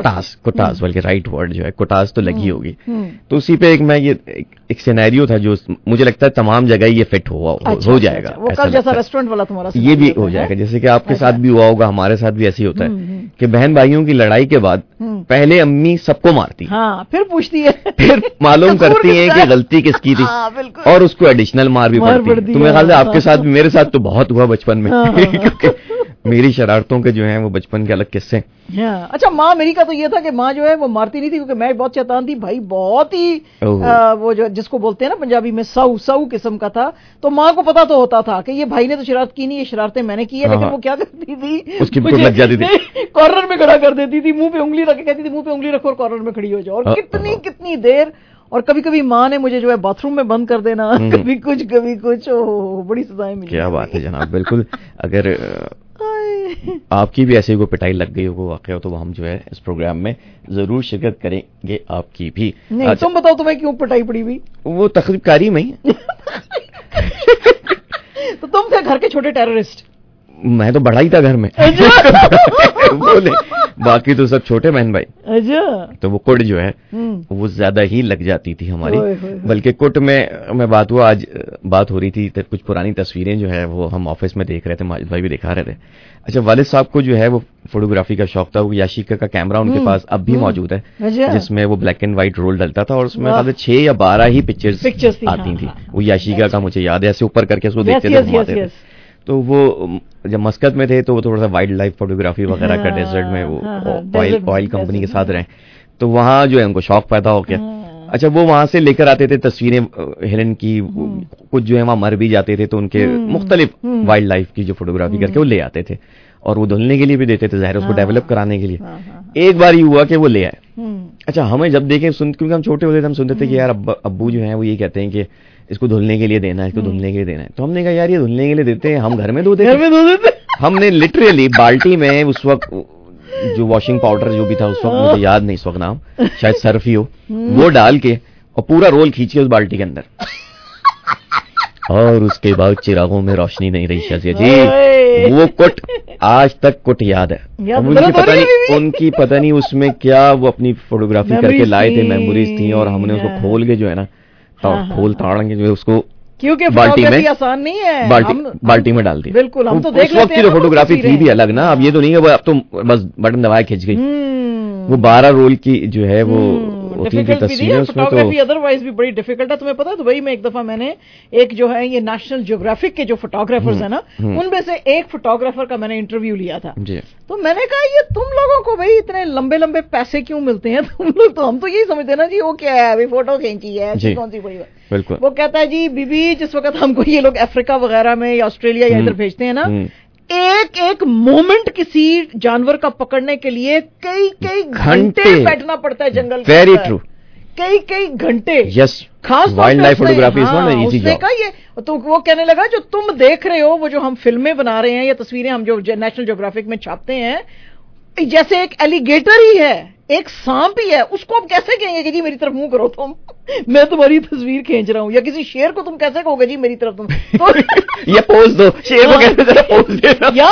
बल्कि राइट वर्ड जो है कुटास तो लगी होगी। तो उसी पे एक सिनेरियो था जो मुझे लगता है तमाम जगह ये फिट हो जाएगा। वो कल जैसा रेस्टोरेंट वाला तुम्हारा ये भी हो जाएगा, जैसे कि आपके साथ भी हुआ होगा, हमारे साथ भी ऐसे ही होता है कि बहन भाइयों की लड़ाई के बाद पहले अम्मी सबको मारती, फिर पूछती है, फिर मालूम करती है कि गलती किसकी थी, और उसको एडिशनल मार भी पड़ती है। ख्याल से आपके साथ भी, मेरे साथ तो बहुत हुआ बचपन में, क्योंकि मेरी शरारतों के जो हैं वो बचपन के अलग किस्से। अच्छा, माँ मेरी का तो ये था कि माँ जो है वो मारती नहीं थी, क्योंकि मैं बहुत शैतान थी भाई, बहुत ही वो जो जिसको बोलते हैं ना पंजाबी में सऊ किस्म का था। तो माँ को पता तो होता था कि ये भाई ने तो शरारत की नहीं, ये शरारतें मैंने की है, लेकिन वो क्या करती थी, उसकी लग जाती थी, कॉर्नर में खड़ा कर देती थी, मुंह पे उंगली रख के कहती थी मुंह पे उंगली रखो और कॉर्नर में खड़ी हो जाओ, और कितनी देर। और कभी कभी माँ ने मुझे जो है बाथरूम में बंद कर देना, कभी कुछ, बड़ी सजाएं मिली। क्या बात है जनाब, बिल्कुल। अगर आपकी भी ऐसे कोई पिटाई लग गई हो वाकया तो हम जो है इस प्रोग्राम में जरूर शिरकत करेंगे आपकी भी। नहीं तुम बताओ तुम्हें क्यों पिटाई पड़ी भी? वो तकरीबकारी में ही। तो तुम थे घर के छोटे टेररिस्ट। मैं तो बड़ा ही था घर में। बोले बाकी तो सब छोटे बहन भाई। अच्छा। तो वो कुट जो है वो ज्यादा ही लग जाती थी हमारी। बल्कि कुट में बात हुआ, आज बात हो रही थी कुछ पुरानी तस्वीरें जो है वो हम ऑफिस में देख रहे थे, माजिद भाई भी दिखा रहे थे। अच्छा, वालिद साहब को जो है वो फोटोग्राफी का शौक था। वो याशिका का कैमरा उनके पास अब भी मौजूद है, जिसमें वो ब्लैक एंड व्हाइट रोल डलता था और उसमें 6 या 12 ही पिक्चर्स आती थी। वो याशिका का मुझे याद है, ऐसे ऊपर करके उसको देखते थे, घुमाते थे। तो वो जब मस्कत में थे तो वो थोड़ा सा वाइल्ड लाइफ फोटोग्राफी वगैरह का डेजर्ट में वो ऑयल कंपनी के साथ रहे, तो वहाँ जो है उनको शौक पैदा हो गया। अच्छा, वो वहां से लेकर आते थे तस्वीरें हिरन की, कुछ जो है वहां मर भी जाते थे तो उनके मुख्तलिफ वाइल्ड लाइफ की जो फोटोग्राफी करके वो ले आते थे और वो धुलने के लिए भी देते थे, ज़ाहिर उसको डेवलप कराने के लिए। एक बार ही हुआ कि वो ले आए। अच्छा, हमें जब देखे क्योंकि हम छोटे होते थे, हम सुनते थे कि यार अब्बू जो है वो ये कहते हैं कि इसको धुलने के लिए देना है, इसको धुलने के लिए देना है। तो हमने कहा यार ये धुलने के लिए देते हैं, हम घर में धो देते। हमने लिटरली बाल्टी में उस वक्त जो वॉशिंग पाउडर जो भी था उस वक्त, मुझे याद नहीं इस वक्त नाम, शायद सर्फ ही हो, वो डाल के और पूरा रोल खींचे उस बाल्टी के अंदर और उसके बाद चिरागों में रोशनी नहीं रही शाजिया जी। वो कुट आज तक कुट याद है। उनकी पता नहीं उसमें क्या वो अपनी फोटोग्राफी करके लाए थे, मेमोरीज थी, और हमने उसको खोल के जो है ना खोल ताड़ेंगे जो है उसको, क्योंकि बाल्टी में आसान नहीं है, बाल्टी में डाल दी। बिल्कुल, हम तो देख लेते हैं। उस वक्त की जो फोटोग्राफी थी भी अलग ना, अब ये तो नहीं है अब तो बस बटन दबाए खिंच गई। वो 12 रोल की जो है वो तस्वीरें उसमें तो अदरवाइज भी बड़ी डिफिकल्ट है। तुम्हें पता है दुबई में एक दफा मैंने एक जो है ये नेशनल ज्योग्राफिक के जो फोटोग्राफर्स है ना, उनमें से एक फोटोग्राफर का मैंने इंटरव्यू लिया था। तो मैंने कहा ये तुम लोगों को भाई इतने लंबे लंबे पैसे क्यों मिलते हैं? तुम लोग तो, हम तो यही समझते हैं ना जी वो क्या है अभी फोटो खींची है, कौन सी बड़ी बात। बिल्कुल। वो कहता है जी बीबी जिस वक्त हमको ये लोग अफ्रीका वगैरह में या ऑस्ट्रेलिया या इधर भेजते हैं ना, एक एक मोमेंट किसी जानवर का पकड़ने के लिए कई घंटे बैठना पड़ता है जंगल के वेरी ट्रू, कई घंटे। यस, खास wildlife photography is not easy job. ये तो वो कहने लगा जो तुम देख रहे हो वो जो हम फिल्में बना रहे हैं या तस्वीरें हम जो नेशनल ज्योग्राफिक में छापते हैं, जैसे एक एलिगेटर ही है, एक सांप ही है, उसको आप कैसे कहेंगे कि जी मेरी तरफ मुंह करो तुम, मैं तुम्हारी तस्वीर खींच रहा हूँ। या किसी शेर को तुम कैसे कहोगे जी मेरी तरफ तुम तो ये पोज दो, शेर को कैसे जरा पोज देना, या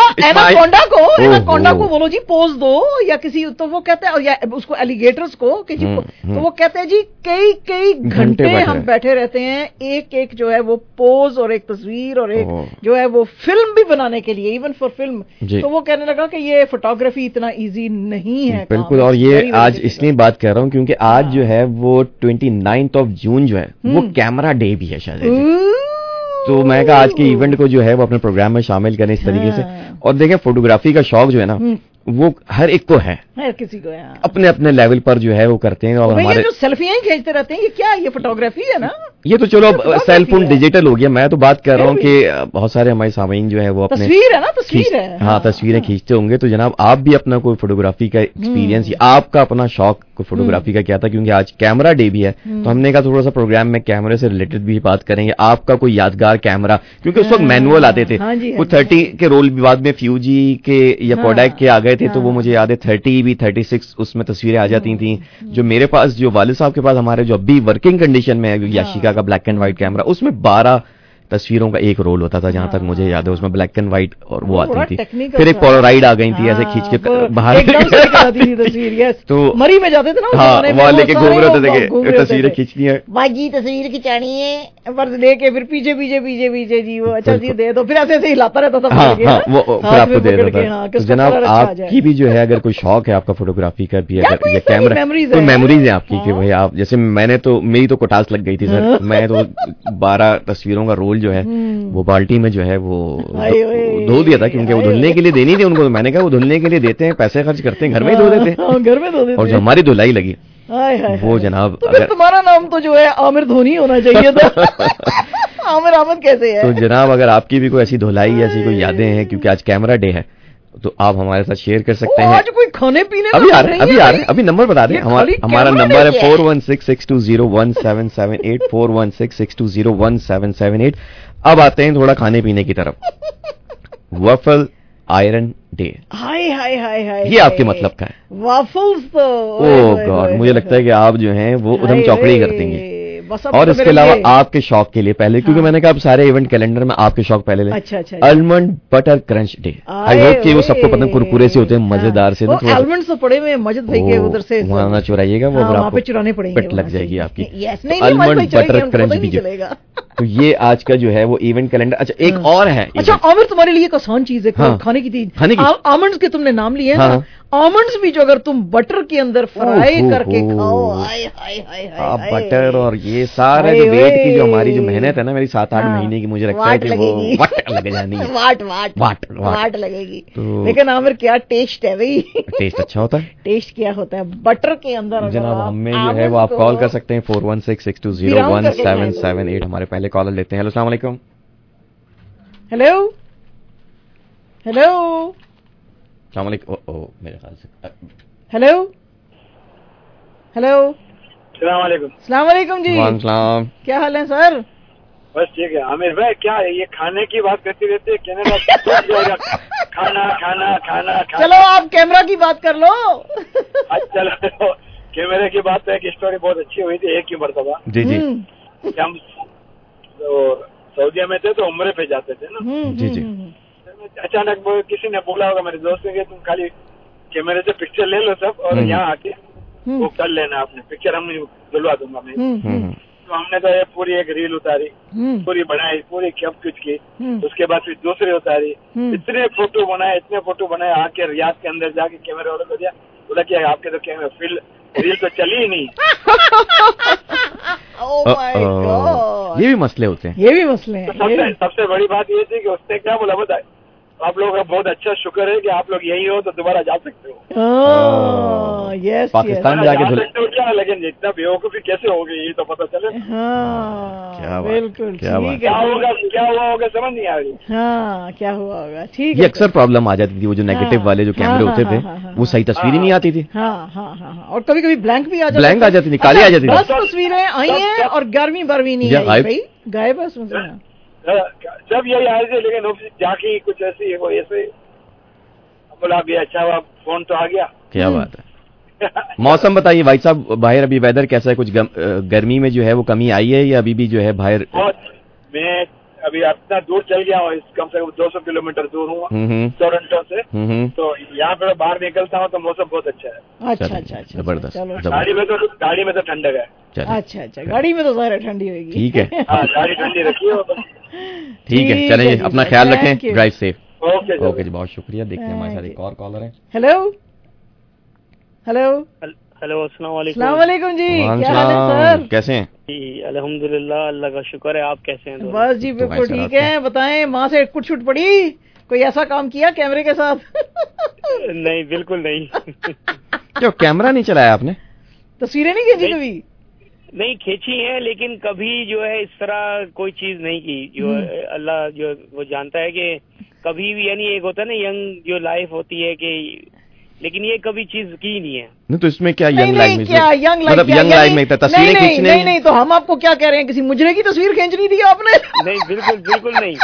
एनाकोंडा को बोलो जी पोज दो, या किसी तो वो कहते हैं, या उसको एलिगेटर्स को कि जी तो वो कहते हैं जी कई घंटे हम बैठे रहते हैं एक एक जो है वो पोज और एक तस्वीर और एक जो है वो फिल्म भी बनाने के लिए, इवन फॉर फिल्म। तो वो कहने लगा कि ये फोटोग्राफी इतना ईजी नहीं है। बिल्कुल, और ये आज इसलिए बात कर रहा हूँ क्योंकि आज जो है वो 29 ऑफ जून जो है वो कैमरा डे भी है शायद। तो मैं कहा आज के इवेंट को जो है वो अपने प्रोग्राम में शामिल करें इस तरीके से। और देखें फोटोग्राफी का शौक जो है ना वो हर एक को है, हर किसी को है, अपने अपने लेवल पर जो है वो करते हैं। और हमारे जो सेल्फियां ही खींचते रहते हैं, ये क्या ये फोटोग्राफी है ना? ये तो चलो सेलफोन डिजिटल हो गया। मैं तो बात कर रहा हूँ कि बहुत सारे हमारे सामीन जो है वो अपने तस्वीर है ना, तस्वीर है, हाँ तस्वीरें खींचते होंगे। तो जनाब आप भी अपना कोई फोटोग्राफी का एक्सपीरियंस या आपका अपना शौक फोटोग्राफी का क्या था, क्योंकि आज कैमरा डे भी है तो हमने कहा थोड़ा सा प्रोग्राम में कैमरे से रिलेटेड भी बात करेंगे। आपका कोई यादगार कैमरा, क्योंकि उस वक्त मैनुअल आते थे, कुछ 30 के रोल भी बाद में फ्यूजी के या कोडैक के आ गए थे। तो वो मुझे याद है 30 भी 36 उसमें तस्वीरें आ जाती थी। जो मेरे पास जो वालिद साहब के पास हमारे जो अभी वर्किंग कंडीशन में है याशिका का ब्लैक एंड व्हाइट कैमरा, उसमें 12 तस्वीरों का एक रोल होता था जहां तक मुझे याद है। उसमें ब्लैक एंड व्हाइट और वो आती थी, फिर एक पोलराइड आ गई थी ऐसे खींच के बाहर तो मरी में जाते थे ना, हाँ वहां लेके घूम रहे थे तस्वीरें खींचनी है, बाजी तस्वीर खिंचानी है, बस लेके फिर पीछे जी वो अच्छा जी दे दो, फिर ऐसे ऐसे हिलाता रहता था। हाँ वो फिर आपको दे देता था। तो जनाब आपकी भी जो है अगर कोई शौक है आपका फोटोग्राफी का भी, अगर ये कैमरा कोई मेमोरीज है आपकी कि भाई आप जैसे मैंने तो मेरी तो कोटास लग गई थी सर, मैं तो 12 तस्वीरों का रोल जो है वो बाल्टी में जो है वो धो दिया था, क्योंकि वो धुलने के लिए देनी थी उनको। तो मैंने कहा वो धुलने के लिए देते हैं, पैसे खर्च करते हैं, घर में ही धो देते हैं, घर में धो देते। और जो हमारी धुलाई लगी वो जनाब तो अगर तुम्हारा नाम तो जो है आमिर धोनी होना चाहिए था। आमिर अहमद कैसे है? तो जनाब अगर आपकी भी कोई ऐसी धुलाई ऐसी कोई यादें हैं, क्योंकि आज कैमरा डे है, तो आप हमारे साथ शेयर कर सकते हैं। आज कोई खाने पीने अभी आ रहे हैं, अभी नंबर बता दें। हमारा नंबर है 4166201778 4166201778। अब आते हैं थोड़ा खाने पीने की तरफ। Waffle iron day. हाय हाय हाय हाय, ये आपके मतलब का है? वाफल्स तो ओह गॉड, मुझे लगता है कि आप जो हैं वो उधम चौकड़ी कर देंगे। और इसके अलावा आपके शौक के लिए पहले, क्योंकि मैंने कहा अब सारे इवेंट कैलेंडर में आपके शौक पहले ले। अच्छा, almond butter crunch day. I hope कि वो सबको पता कुरकुरे से होते हैं, मजेदार से। आलमंड्स तो पड़े हुए मजिद भाई के उधर से, वहां ना चुराइएगा, वो वहां पे चुराने पड़ेंगे, पेट लग जाएगी आपकी। Almond butter crunch day. तो ये आज का जो है वो इवेंट कैलेंडर। अच्छा एक और है। अच्छा आमिर, तुम्हारे लिए एक आसान चीज है खाने की थी। आमंड्स के तुमने नाम लिए हैं, आमंड्स भी जो अगर तुम बटर के अंदर फ्राई करके खाओ, हाय हाय हाय हाय, बटर और ये सारे जो वेट की जो हमारी जो मेहनत है ना, मेरी 7-8 महीने की, मुझे लगता है कि वो वाट लग जानी है। वाट लगेगी। लेकिन आमिर क्या टेस्ट है भाई, टेस्ट अच्छा होता है। टेस्ट क्या होता है बटर के अंदर। जनाब हमें जो है वो आप कॉल कर सकते हैं 4166201778। हमारे पहले कॉलर लेते हैं। हेलो, अस्सलाम वालेकुम। हेलो हेलो, अस्सलाम वालेकुम। मेरे ख्याल से हेलो हेलो, अस्सलाम वालेकुम। अस्सलाम वालेकुम जी। वालेकुम, क्या हाल है सर? बस ठीक है। आमिर भाई क्या है ये खाने की बात करते रहते हैं, कनाडा खाना खाना खाना। चलो आप कैमरा की बात कर लो। चलो कैमरे की बात है कि स्टोरी बहुत अच्छी हुई थी एक ही मरतबा। जी जी। हम सऊदीया में थे तो उम्रे पे जाते थे ना। जी जी। अचानक किसी ने बोला होगा मेरे दोस्त ने कि तुम खाली कैमरे से पिक्चर ले लो सब और यहाँ आके वो कर लेना, आपने पिक्चर हम दिलवा दूंगा मैं। तो हमने तो ये पूरी एक रील उतारी, पूरी बनाई, पूरी सब कुछ की। उसके बाद फिर दूसरी उतारी, इतने फोटो बनाए आके रियाद के अंदर जाके कैमरे वालों को दिया, बोला कि आपके तो कैमरा रील तो चली ही नहीं। ये भी मसले होते हैं, ये भी मसले हैं। सबसे बड़ी बात ये थी कि उसने क्या बोला बताए, आप लोगों का बहुत अच्छा शुक्र है कि आप लोग यही हो तो दोबारा जा सकते हो। यस, पाकिस्तान जाके सकते हो क्या, लेकिन इतना बेवकूफी कैसे हो गई ये तो पता चले। क्या बिल्कुल क्या हुआ होगा समझ नहीं आ रही। हाँ क्या हुआ होगा, ठीक है। ये अक्सर प्रॉब्लम आ जाती थी, वो जो नेगेटिव वाले जो कैमरे होते थे वो सही तस्वीर ही नहीं आती थी। हाँ, और कभी कभी ब्लैंक भी आ जाती, ब्लैंक आ जाती थी, काली आ जाती थी। 10 तस्वीरें आई हैं और 11वीं 12वीं नहीं आई भाई, गायब है उसमें से। जब यही आए थे, लेकिन जाके कुछ ऐसी वो ऐसे बोला भी अच्छा हुआ फोन तो आ गया। क्या बात है। मौसम बताइए भाई साहब, बाहर अभी वेदर कैसा है? कुछ गर्मी में जो है वो कमी आई है या अभी भी जो है बाहर? मैं अभी इतना दूर चल गया हूँ, कम से कम 200 किलोमीटर दूर हूँ टोरंटो से। तो यहाँ पे बाहर निकलता हूँ तो मौसम बहुत अच्छा है। अच्छा, जबरदस्त। गाड़ी में तो ठंडक है। अच्छा, गाड़ी में तो ज़ाहिर ठंडी होगी। ठीक है, गाड़ी ठंडी रखिए। ठीक है, चलिए अपना ख्याल रखें, ड्राइव सेफ। ओके जी, बहुत शुक्रिया। देखते हैं हमारे साथ एक और कॉलर है। हेलो अस्सलाम वालेकुम जी, क्या हाल है सर? कैसे हैं? जी अल्हम्दुलिल्लाह, अल्लाह का शुक्र है। आप कैसे हैं? बस जी बिल्कुल ठीक है। बताएं, माँ से कुट पड़ी? कोई ऐसा काम किया कैमरे के साथ? नहीं, बिल्कुल नहीं। क्यों कैमरा नहीं चलाया आपने? तस्वीरें नहीं खींची कभी? नहीं खींची है, लेकिन कभी जो है इस तरह कोई चीज नहीं की। जो अल्लाह जो वो जानता है कि कभी भी, यानी एक होता है ना यंग जो लाइफ होती है कि, लेकिन ये कभी चीज की नहीं है। नहीं तो इसमें क्या यंग लाइफ में, मतलब यंग लाइफ में तस्वीरें खींचने? नहीं, तो हम आपको क्या कह रहे हैं, किसी मुजरे की तस्वीर खींचनी थी आपने? नहीं, बिल्कुल नहीं।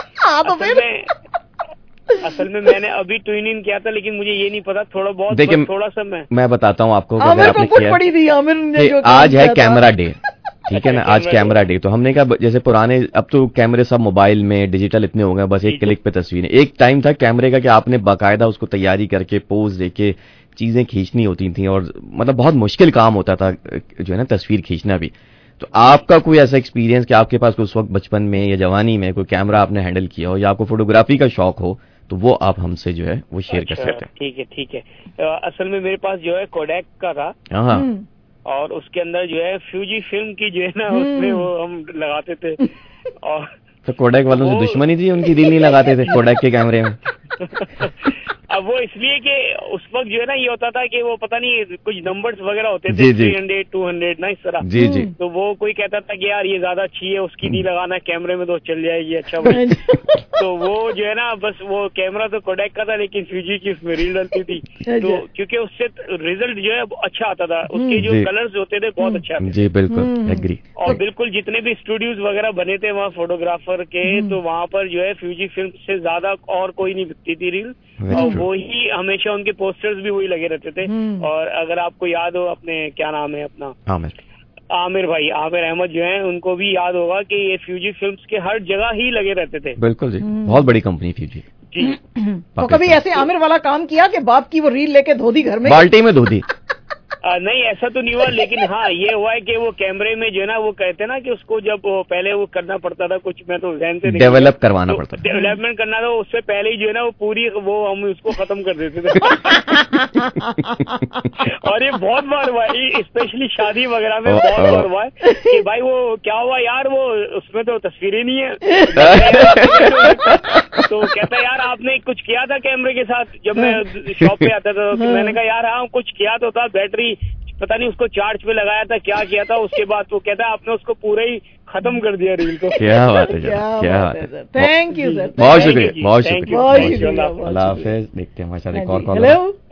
असल में मैंने अभी ट्यून इन किया था, लेकिन मुझे ये नहीं पता, थोड़ा सा मैं बताता हूँ आपको। आमिर को कुट पड़ी थी, आमिर ने जो आज है कैमरा डे, ठीक है ना, आज कैमरा डे। तो हमने कहा जैसे पुराने, अब तो कैमरे सब मोबाइल में डिजिटल इतने हो गए, बस एक क्लिक पे तस्वीरें। एक टाइम था कैमरे का कि आपने बाकायदा उसको तैयारी करके पोज देके चीजें खींचनी होती थी, और मतलब बहुत मुश्किल काम होता था जो है ना तस्वीर खींचना भी। तो आपका कोई ऐसा एक्सपीरियंस कि आपके पास उस वक्त बचपन में या जवानी में कोई कैमरा आपने हैंडल किया हो, या आपको फोटोग्राफी का शौक हो, तो वो आप हमसे जो है वो शेयर कर सकते हैं। ठीक है। असल में मेरे पास जो है कोडैक का था, और उसके अंदर जो है फ्यूजी फिल्म की जो है ना उसमें वो हम लगाते थे। और तो कोडैक वालों से दुश्मनी थी उनकी, दिल नहीं लगाते थे कोडैक के कैमरे में? अब वो इसलिए कि उस वक्त जो है ना ये होता था कि वो पता नहीं कुछ नंबर्स वगैरह होते थे 300 200 ना इस तरह। जी जी। तो वो कोई कहता था कि यार ये ज्यादा अच्छी है, उसकी नहीं लगाना कैमरे में तो चल जाएगी। अच्छा भाई तो वो जो है ना बस वो कैमरा तो कोडेक का था लेकिन फ्यूजी की उसमें रील डलती थी, तो क्योंकि उससे रिजल्ट जो है अच्छा आता था, उसके जो कलर्स होते थे बहुत अच्छा आते। जी बिल्कुल एग्री। और बिल्कुल जितने भी स्टूडियोज वगैरह बने थे वहाँ फोटोग्राफर के, तो वहाँ पर जो है फ्यूजी फिल्म से ज्यादा और कोई नहीं बिकती थी रील, और वो ही हमेशा उनके पोस्टर्स भी वही लगे रहते थे। और अगर आपको याद हो अपने क्या नाम है अपना आमिर भाई, आमिर अहमद जो है, उनको भी याद होगा कि ये फ्यूजी फिल्म्स के हर जगह ही लगे रहते थे। बिल्कुल जी, बहुत बड़ी कंपनी फ्यूजी जी। तो कभी ऐसे आमिर वाला काम किया कि बाप की वो रील लेके धो दी घर में? बाल्टी में धो दी। नहीं ऐसा तो नहीं हुआ, लेकिन हाँ ये हुआ है कि वो कैमरे में जो है ना वो कहते ना कि उसको जब वो पहले वो करना पड़ता था कुछ, मैं तो जहन से डेवलप करवाना पड़ता था, डेवलपमेंट करना था, उससे पहले ही जो है ना वो पूरी वो हम उसको खत्म कर देते थे। और ये बहुत बार हुआ है, स्पेशली शादी वगैरह में बहुत बार हुआ है कि भाई वो क्या हुआ यार वो उसमें तो तस्वीरें नहीं है। तो कहता यार आपने कुछ किया था कैमरे के साथ, जब मैं शॉप पे आता था तो मैंने कहा यार हाँ कुछ किया तो था, बैटरी पता नहीं उसको चार्ज पे लगाया था, क्या किया था। उसके बाद वो कहता है आपने उसको पूरा ही खत्म कर दिया रील को। क्या बात है, क्या बात है, थैंक यू सर, बहुत शुक्रिया, बहुत शुक्रिया, अल्लाह हाफिज। देखते हैं हमारे साथ एक और कॉल।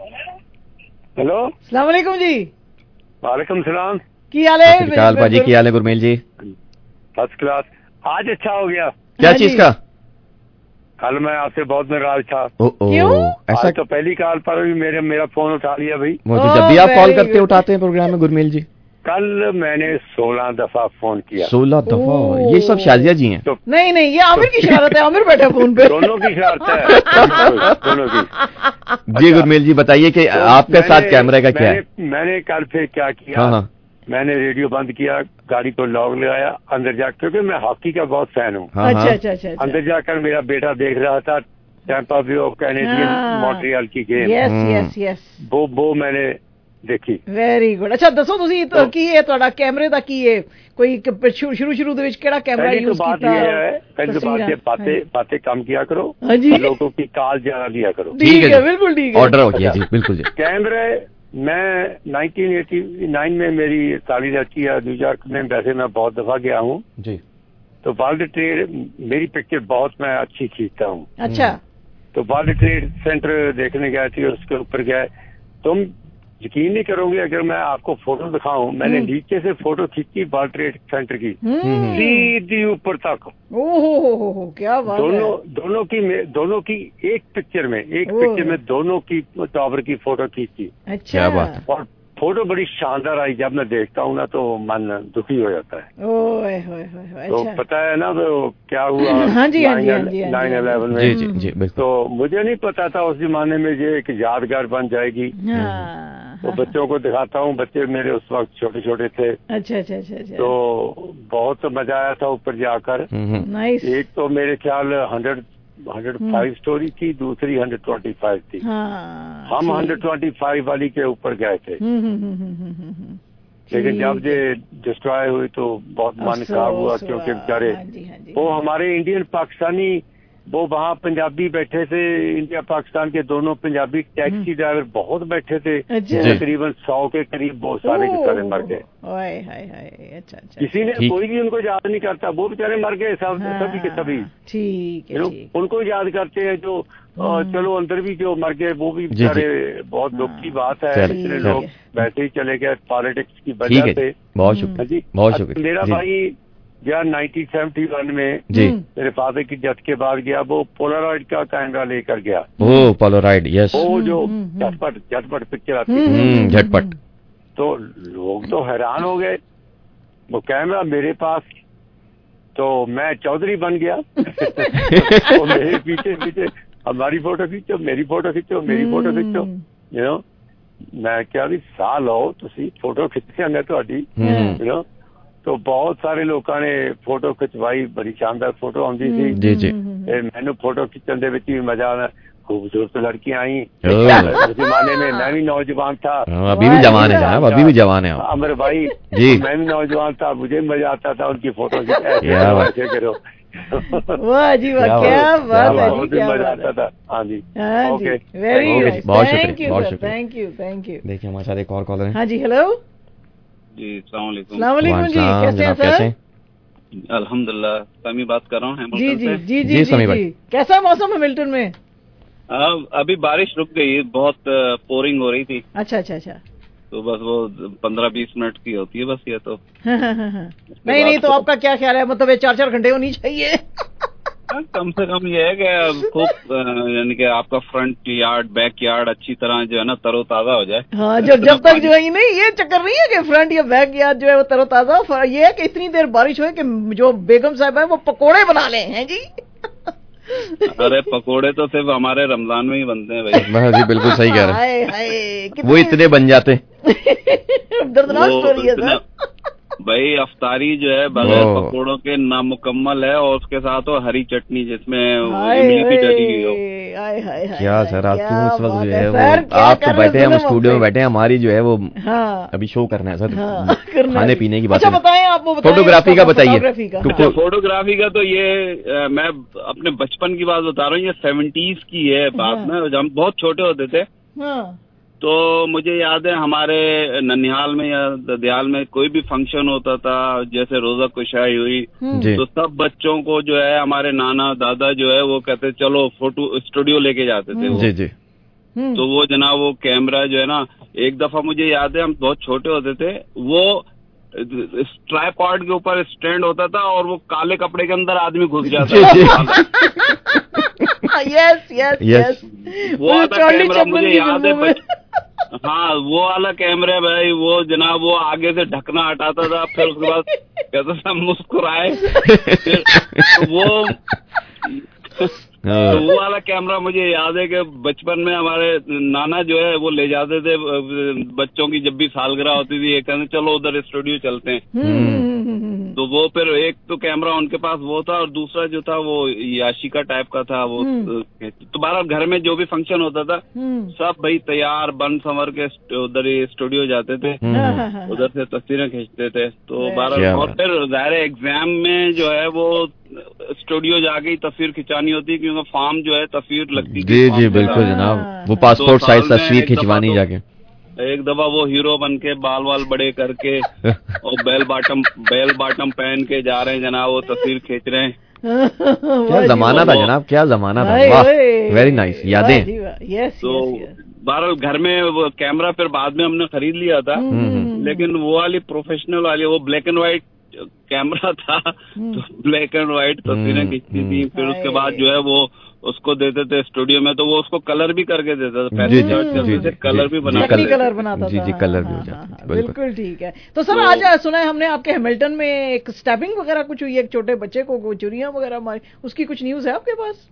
हेलो अस्सलाम वालेकुम जी। वालेकुम सलाम। की हाल है भाजी, की हाल है गुरमेल जी? First class. आज अच्छा हो गया। क्या चीज का? कल मैं आपसे बहुत नाराज था। क्यों? ऐसा तो पहली कॉल पर भी मेरा फोन उठा लिया भाई। वो तो जब भी आप कॉल करते उठाते हैं प्रोग्राम में गुरमेल जी। कल मैंने 16 दफा फोन किया। 16 दफा? ये सब शाजिया जी हैं? तो नहीं नहीं, ये आमिर की शरारत है, आमिर बैठा फोन पे। दोनों की शरारत है, दोनों की। जी गुरमेल जी बताइए कि आपके साथ कैमरे का क्या है? मैंने कल फिर क्या किया, मैंने रेडियो बंद किया, गाड़ी को लॉक लगाया, अंदर जा, क्योंकि मैं हॉकी का बहुत फैन हूँ। अच्छा। अंदर जाकर मेरा बेटा देख रहा था टैंपा बे और कैनेडियन मॉन्ट्रियल की गेम। यस वो मैंने देखी। Very good. अच्छा दसो ਤੁਸੀਂ ਕੀ ਹੈ ਤੁਹਾਡਾ ਕੈਮਰੇ ਦਾ ਕੀ ਹੈ, कोई शुरू ਦੇ ਵਿੱਚ ਕਿਹੜਾ कैमरा यूज ਕੀਤਾ? पहले तो बात ये बातें कम किया करो, लोगों की कॉल ज्यादा लिया करो। ठीक है, बिल्कुल ठीक है, ऑर्डर हो गया जी, बिल्कुल जी। कैमरे मैं 1989 में मेरी तालीम अच्छी है, न्यूयॉर्क में वैसे मैं बहुत दफा गया हूँ जी। तो वर्ल्ड ट्रेड मेरी पिक्चर बहुत मैं अच्छी खींचता हूँ। अच्छा। तो वर्ल्ड ट्रेड सेंटर देखने गए थे, उसके ऊपर गए, तुम यकीन नहीं करोगे अगर मैं आपको फोटो दिखाऊं, मैंने नीचे से फोटो खींची वर्ल्ड ट्रेड सेंटर की सीधी ऊपर तक। ओहो क्या बात है। दोनों की एक पिक्चर में दोनों की टावर की फोटो खींची। अच्छा बात। और फोटो बड़ी शानदार आई, जब मैं देखता हूँ ना तो मन दुखी हो जाता है। ओए तो पता है ना वो क्या हुआ 9/11 में? जी, तो मुझे नहीं पता था उस जमाने में ये एक यादगार बन जाएगी। तो बच्चों को दिखाता हूँ, बच्चे मेरे उस वक्त छोटे छोटे थे। अच्छा। तो बहुत मजा आया था ऊपर जाकर। एक तो मेरे ख्याल 105 स्टोरी थी, दूसरी 125 थी। हम 125 वाली के ऊपर गए थे। लेकिन जब ये डिस्ट्रॉय हुई तो बहुत मन खराब हुआ, क्योंकि बेचारे वो हमारे इंडियन पाकिस्तानी, वो वहाँ पंजाबी बैठे थे, इंडिया पाकिस्तान के दोनों पंजाबी टैक्सी ड्राइवर बहुत बैठे थे, तकरीबन 100 के करीब, बहुत सारे के सारे मर गए। अच्छा। किसी ने कोई भी उनको याद नहीं करता, वो बेचारे मर गए सभी के सभी। ठीक है, उनको याद करते हैं जो चलो अंदर भी जो मर गए वो भी बेचारे, बहुत दुख की बात है। इतने लोग वैसे ही चले गए पॉलिटिक्स की वजह से। बहुत शुक्रिया। मेरा भाई गया 1971 में मेरे फादर की डेथ के बाद गया, वो पोलराइड का कैमरा लेकर गया। Polaroid, yes. वो जो झटपट पिक्चर आती है, झटपट। तो लोग तो हैरान हो गए, वो कैमरा मेरे पास, तो मैं चौधरी बन गया। तो मेरे पीछे हमारी फोटो खींचो, मेरी फोटो खींचो, मेरी फोटो खींचो, यू नो। मैं क्या भी साल हो तुसी फोटो खिंचांगे ਤੁਹਾਡੀ, यू नो। तो बहुत सारे लोगों ने फोटो खिंचवाई, बड़ी शानदार फोटो आती थी जी। मैंने फोटो खिंचने भी मजा आना, खूबसूरत लड़कियां आई। उस जमाने में मैं भी नौजवान था, अभी भी जवान है, अभी भी जवान है अमर भाई जी। मैं भी नौजवान था, मुझे मजा आता था उनकी फोटो ऐसे करो। वाह जी वाह, क्या बात है जी, क्या मजा बात आता था। हाँ जी, है। ओके, वेरी नाइस, बहुत थैंक शुक्रिया, यू बहुत सर, शुक्रिया। Thank you, thank you. देखिए हमारे साथ एक और कॉलर है। हाँ जी, हेलो जी, अस्सलाम वालेकुम। अस्सलाम वालेकुम जी, कैसे हैं सर? अल्हम्दुलिल्लाह, समी बात कर रहा हूँ जी हैमिल्टन जी से। जी जी जी जी, कैसा है मौसम है मिल्टन में? अभी बारिश रुक गई, बहुत पोरिंग हो रही थी, अच्छा अच्छा अच्छा। तो बस वो 15-20 मिनट की होती है बस ये तो। नहीं नहीं, तो आपका क्या ख्याल है, मतलब ये 4-4 घंटे होनी चाहिए? कम से कम ये है कि खूब यानी कि आपका फ्रंट यार्ड बैक यार्ड अच्छी तरह जो है ना तरोताजा हो जाए। हाँ, जब तक जो है ये नहीं, ये चक्कर नहीं है कि फ्रंट या बैक यार्ड जो है वो तरोताजा, ये है कि इतनी देर बारिश हो कि जो बेगम साहब है वो पकोड़े बना ले हैं जी। अरे पकोड़े तो सिर्फ हमारे रमजान में ही बनते हैं भाई। जी बिल्कुल सही कह रहे हाय हाय, हैं, वो इतने बन जाते। दर्दनाक स्टोरी है सर। भाई अफ्तारी जो है बगैर पकोड़ों के नामुकम्मल है, और उसके साथ वो हरी चटनी जिसमें इमली की डली हुई हो। क्या सर, आप क्यों इस वक्त जो है वो आप तो बैठे हैं, हम स्टूडियो में बैठे हैं, हमारी जो है वो अभी शो करना है सर, खाने पीने की बात। अच्छा बताएं, आप वो फोटोग्राफी का बताइए। फोटोग्राफी का तो ये मैं अपने बचपन की बात बता रहा हूँ, ये 70s की है बात में, जब हम बहुत छोटे होते थे। तो मुझे याद है हमारे ननिहाल में या ददियाल में कोई भी फंक्शन होता था, जैसे रोजा कुशाई हुई, तो सब बच्चों को जो है हमारे नाना दादा जो है वो कहते चलो फोटो स्टूडियो लेके जाते थे वो। जी जी। तो वो जनाब वो कैमरा जो है ना, एक दफा मुझे याद है हम बहुत छोटे होते थे, वो ट्राइपॉड के ऊपर स्टैंड होता था और वो काले कपड़े के अंदर आदमी घुस जाता था। यस यस यस, वो वाला कैमरा मुझे याद है। हाँ, वो वाला कैमरा भाई, वो जनाब वो आगे से ढकना हटाता था, फिर उसके बाद कहता था मुस्कुराए, वो तो वो वाला कैमरा मुझे याद है कि बचपन में हमारे नाना जो है वो ले जाते थे बच्चों की, जब भी सालगिरह होती थी ये कहते चलो उधर स्टूडियो चलते हैं। तो वो फिर एक तो कैमरा उनके पास वो था, और दूसरा जो था वो याशिका टाइप का था वो। तो बहरहाल घर में जो भी फंक्शन होता था सब भाई तैयार बन संवर के उधर ही स्टूडियो जाते थे, उधर से तस्वीरें खींचते थे। तो बहरहाल और फिर ज़ाहिर एग्जाम में जो है वो स्टूडियो जाके ही तस्वीर खिंचानी होती है, क्योंकि फॉर्म जो है तस्वीर लगती है। जी जी बिल्कुल जनाब, वो पासपोर्ट साइज तस्वीर खिंचवानी जाके। एक दफा वो हीरो बन के बाल वाल बड़े करके और बेल बॉटम पहन के जा रहे हैं जनाब, वो तस्वीर खींच रहे हैं। क्या जमाना था जनाब, क्या जमाना था, वाह वेरी नाइस यादें। तो बहरहाल घर में वो कैमरा फिर बाद में हमने खरीद लिया था, लेकिन वो वाली प्रोफेशनल वाली वो ब्लैक एंड व्हाइट कैमरा था, तो ब्लैक एंड व्हाइट तस्वीरें खींचती थी। फिर उसके बाद जो है वो उसको देते थे स्टूडियो में, तो वो उसको कलर भी करके देता था, जी जी कलर भी बनाता था, कलर बनाता था। जी जी कलर भी हो जाता। बिल्कुल ठीक है। तो सर आज सुना है हमने आपके हैमिल्टन में एक स्टैबिंग वगैरह कुछ हुई, एक छोटे बच्चे को चुरियां वगैरह मारी, उसकी कुछ न्यूज है आपके पास?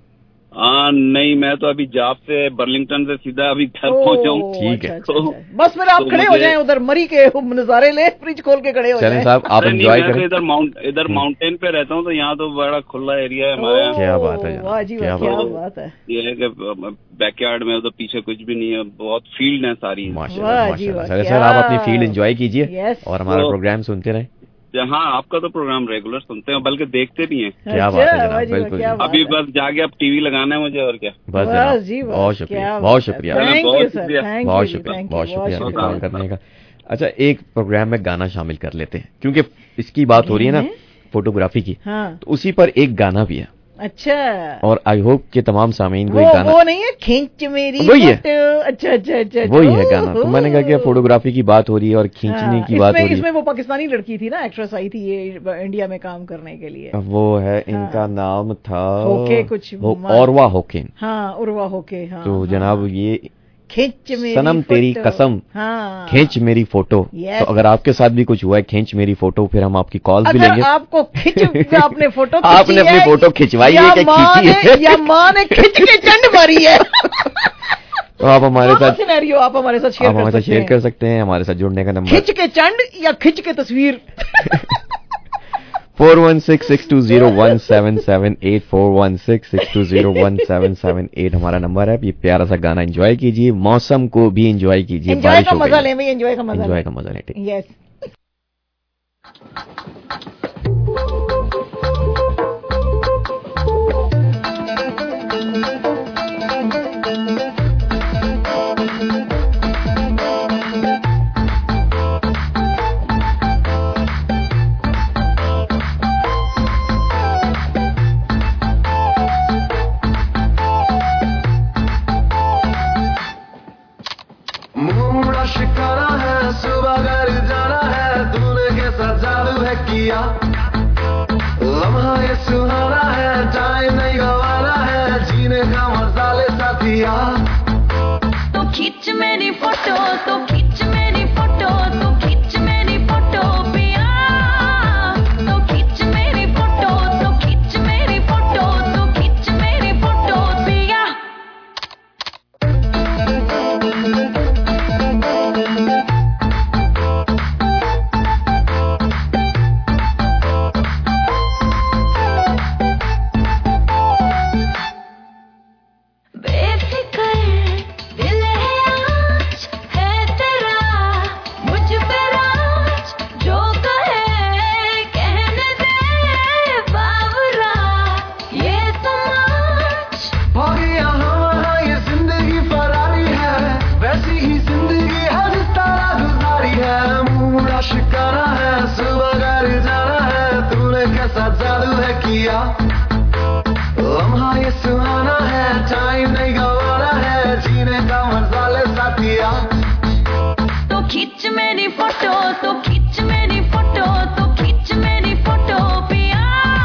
नहीं, मैं तो अभी जॉब से बर्लिंगटन से सीधा अभी घर पहुंचा हूँ। ठीक है, तो बस फिर आप खड़े हो जाएं उधर, मरी के नजारे ले, फ्रिज खोल के खड़े हो जाएं। साहब आप एंजॉय करें। इधर माउंटेन पे रहता हूँ, तो यहाँ तो बड़ा खुला एरिया है हमारे यहाँ। क्या बात है, वाह जी वाह, क्या बात है। ये है कि बैकयार्ड में तो पीछे कुछ भी नहीं है, बहुत फील्ड है सारी। माशाल्लाह सर, आप अपनी फील्ड एंजॉय कीजिए और हमारा प्रोग्राम सुनते रहे। हाँ, आपका तो प्रोग्राम रेगुलर सुनते हैं, बल्कि देखते भी हैं। क्या बात है जनाब, बिल्कुल। अभी बस जाके अब टीवी लगाना है मुझे, और क्या। बस जनाब, बहुत शुक्रिया, बहुत शुक्रिया, बहुत शुक्रिया, बहुत शुक्रिया कॉल करने का। अच्छा, एक प्रोग्राम में गाना शामिल कर लेते हैं, क्योंकि इसकी बात हो रही है ना फोटोग्राफी की, तो उसी पर एक गाना भी है। अच्छा, और आई होप कि तमाम सामीन को गाना वो नहीं है खींच मेरी वही है। अच्छा अच्छा अच्छा, वही है गाना। तो मैंने कहा कि फोटोग्राफी की बात हो रही है और खींचने की बात हो रही है। इसमें वो पाकिस्तानी लड़की थी ना, एक्ट्रेस आई थी ये इंडिया में काम करने के लिए, वो है इनका नाम था होके कुछ औरवा होके। हाँ, उर्वा होके। हाँ, तो जनाब ये खींच मेरी सनम तेरी कसम, खींच मेरी फोटो। तो अगर आपके साथ भी कुछ हुआ है, खींच मेरी फोटो, फिर हम आपकी कॉल भी लेंगे। आपको आपने फोटो आपने अपनी फोटो खिंचवाई है कि खींची है, या माँ ने खींच के चंड मारी है, तो आप हमारे साथ सिनेरियो आप हमारे साथ शेयर कर सकते हैं। हमारे साथ जुड़ने का नंबर खींच के चंड या खींच के तस्वीर 4166201778 4166201778 हमारा नंबर है। ये प्यारा सा गाना एंजॉय कीजिए, मौसम को भी एंजॉय कीजिए, एंजॉय का मजा लें, एंजॉय का मजा लें। यस, शिकारा है, सुबह घर जाना है, तूने कैसा जादू है किया, लम्हा ये सुहाना है, टाइम नहीं गवाना है, जीने का मजा ले साथिया। तो खींच मेरी फोटो, तो खींच मेरी फोटो, तो खींच मेरी फोटो पिया, तो खींच मेरी फोटो, तो खींच मेरी फोटो, तो खींच मेरी फोटो पिया। बेफिक्र दिल है आज, है तेरा मुझ पे राज, जो कहे कहने दे बावरा ये समाज। भागे यहाँ ये जिंदगी फरारी है, वैसी ही जिंदगी है जिस तरह गुजारी है, मूड़ा शिकारा है, सुबह घर जाना है, तूने कैसा जादू है किया, लम्हा ये सुहाना है, टाइम नहीं गवाना है, जीने का मजा ले साथिया। तो खींच मेरी फोटो, तो खींच मेरी फोटो, तो खींच मेरी फोटो पिया।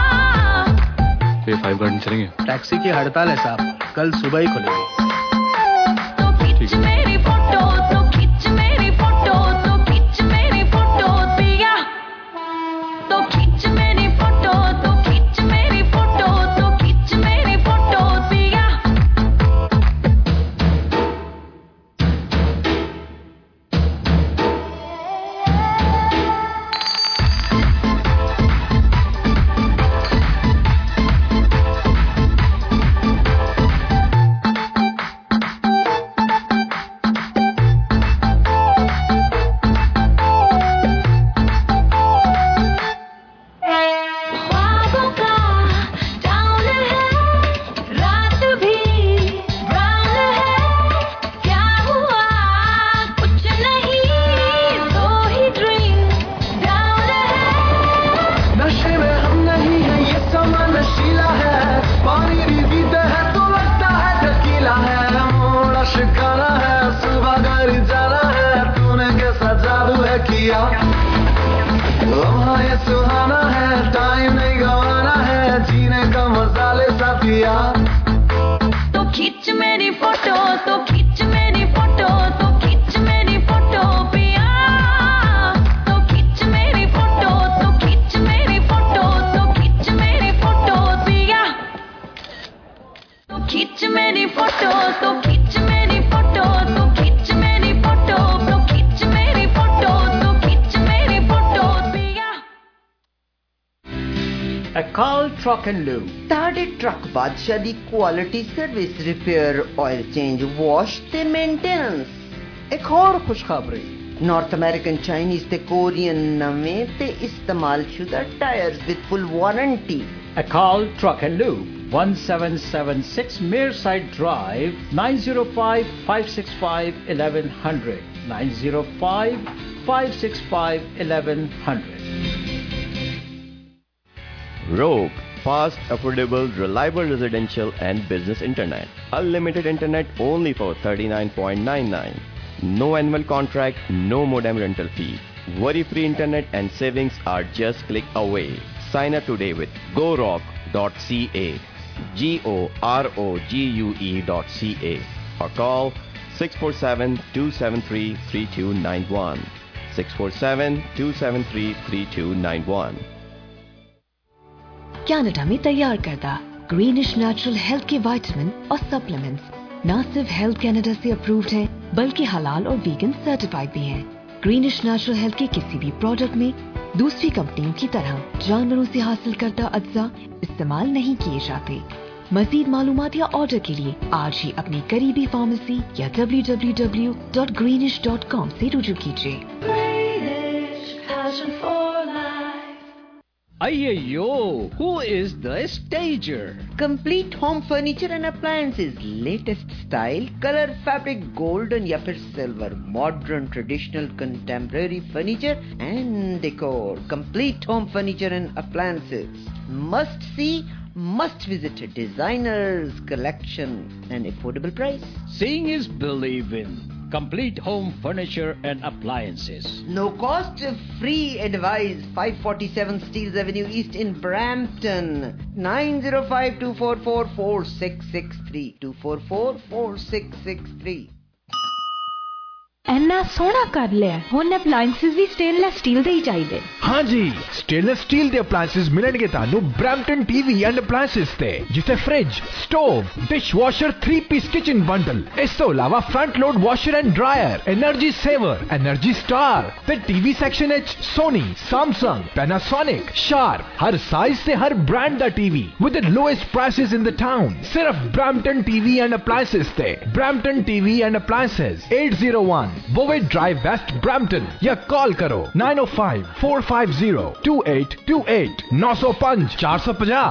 ये 5 गार्डन चलेंगे? टैक्सी की हड़ताल है साहब, कल सुबह ही खुलेगी। तो खींच मेरी फोटो, तो खींच मेरी फोटो, तो खींच मेरी फोटो पिया। तो खींच मेरी फोटो, तो खींच मेरी फोटो, तो खींच मेरी फोटो पिया। ख्वाबों का टाउन है, रात भी ब्राउन है, क्या हुआ कुछ नहीं, दो ही ड्रीम डाउन है। नशे में हम नहीं है, ये समा नशीला है, पानी भी पीते हैं तो लगता है टकीला है, मोड़ा शिकारा है, सुबह घर जाना है, तूने कैसा जादू है किया, लम्हा ये सुहाना है, टाइम नहीं गवाना है, जीने का मजा ले साथिया। तो खींच मेरी फोटो, तो खींच मेरी फोटो, तो खींच मेरी फोटो पिया। तो खींच मेरी फोटो, तो खींच मेरी फोटो, तो खींच मेरी फोटो पिया। तो खींच मेरी फोटो, तो खींच मेरी फोटो, तो खींच मेरी फोटो, तो खींच मेरी फोटो, तो खींच मेरी फोटो पिया। Call Truck and Lube. ਤੁਹਾਡੇ ਟਰੱਕ ਬਾਦਸ਼ਾਹ ਦੀ quality service repair oil change wash ਤੇ ਮੇਨਟੇਨੈਂਸ। एक और खुशखबरी, ਨਾਰਥ ਅਮਰੀਕਨ ਚਾਈਨੀਜ਼ ਤੇ ਕੋਰੀਅਨ ਨਵੇਂ ਤੇ ਇਸਤੇਮਾਲਸ਼ੁਦਾ tyres with full warranty. Call Truck and Lube, 1776 Mearside Drive, 905-565-1100, 905-565-1100. Rogue, fast, affordable, reliable residential and business internet. Unlimited internet only for $39.99. No annual contract, no modem rental fee. Worry-free internet and savings are just click away. Sign up today with gorogue.ca, GOROGUE.ca, or call 647-273-3291, 647-273-3291. Canada में तैयार करदा Greenish natural health के vitamin और supplements न सिर्फ health Canada से approved है बल्कि हलाल और वीगन सर्टिफाइड भी हैं। ग्रीनिश नेचुरल हेल्थ के किसी भी प्रोडक्ट में दूसरी कंपनियों की तरह जानवरों से हासिल करदा अज्जा इस्तेमाल नहीं किए जाते। मजीद मालूमात या ऑर्डर के लिए आज ही अपनी करीबी फार्मेसी या www.greenish.com से रुजू कीजिए। Ayyo, who is the stager? Complete home furniture and appliances, latest style, color, fabric, golden या फिर silver, modern, traditional, contemporary furniture and decor. Complete home furniture and appliances. Must see, must visit designers collection and affordable price. Seeing is believing. complete home furniture and appliances. No cost, free advice. 547 Steeles Avenue East in Brampton. 9052444663. 2444663. ਇੰਨਾ ਸੋਹਣਾ ਕਰ ਲਿਆ ਹੁਣ appliances ਵੀ stainless steel ਦੇ ਹੀ ਚਾਹੀਦੇ हाँ जी स्टेनलेस स्टील ਦੇ ਅਪਲਾਈਐਂਸਸ ਮਿਲਣਗੇ ਤੁਹਾਨੂੰ ਬ੍ਰੈਂਪਟਨ ਟੀਵੀ ਐਂਡ ਅਪਲਾਈਐਂਸਸ ਤੇ ਜਿੱਥੇ fridge stove dishwasher 3-piece kitchen bundle ਇਸ ਤੋਂ ਇਲਾਵਾ front load washer and dryer energy saver energy star ਤੇ ਟੀਵੀ ਸੈਕਸ਼ਨ ਵਿੱਚ ਸੋਨੀ ਸੈਮਸੰਗ ਪੈਨਾਸੋਨਿਕ ਸ਼ਾਰਪ ਹਰ ਸਾਈਜ਼ ਤੇ ਹਰ ਬ੍ਰਾਂਡ ਦਾ TV with the lowest prices in the town ਸਿਰਫ ਬ੍ਰੈਂਪਟਨ ਟੀਵੀ ਐਂਡ ਅਪਲਾਈਐਂਸਸ ਤੇ Brampton TV and appliances 801 Bovett Drive West Brampton या call करो 905-450-2828 905 450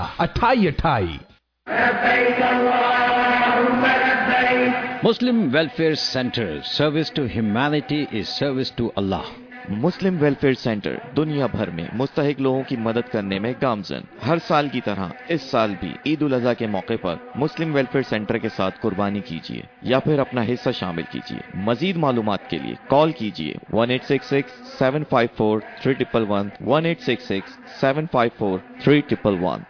2828 Muslim Welfare Center. Service to humanity is service to Allah. Muslim welfare centre दुनिया भर में मुस्तहिक लोगों की मदद करने में गामजन। हर साल की तरह इस साल भी ईद उल अज़हा के मौके पर मुस्लिम वेलफेयर सेंटर के साथ कुर्बानी कीजिए या फिर अपना हिस्सा शामिल कीजिए। मजीद मालूमात के लिए कॉल कीजिए 1866-754-3111 1866-754-3111।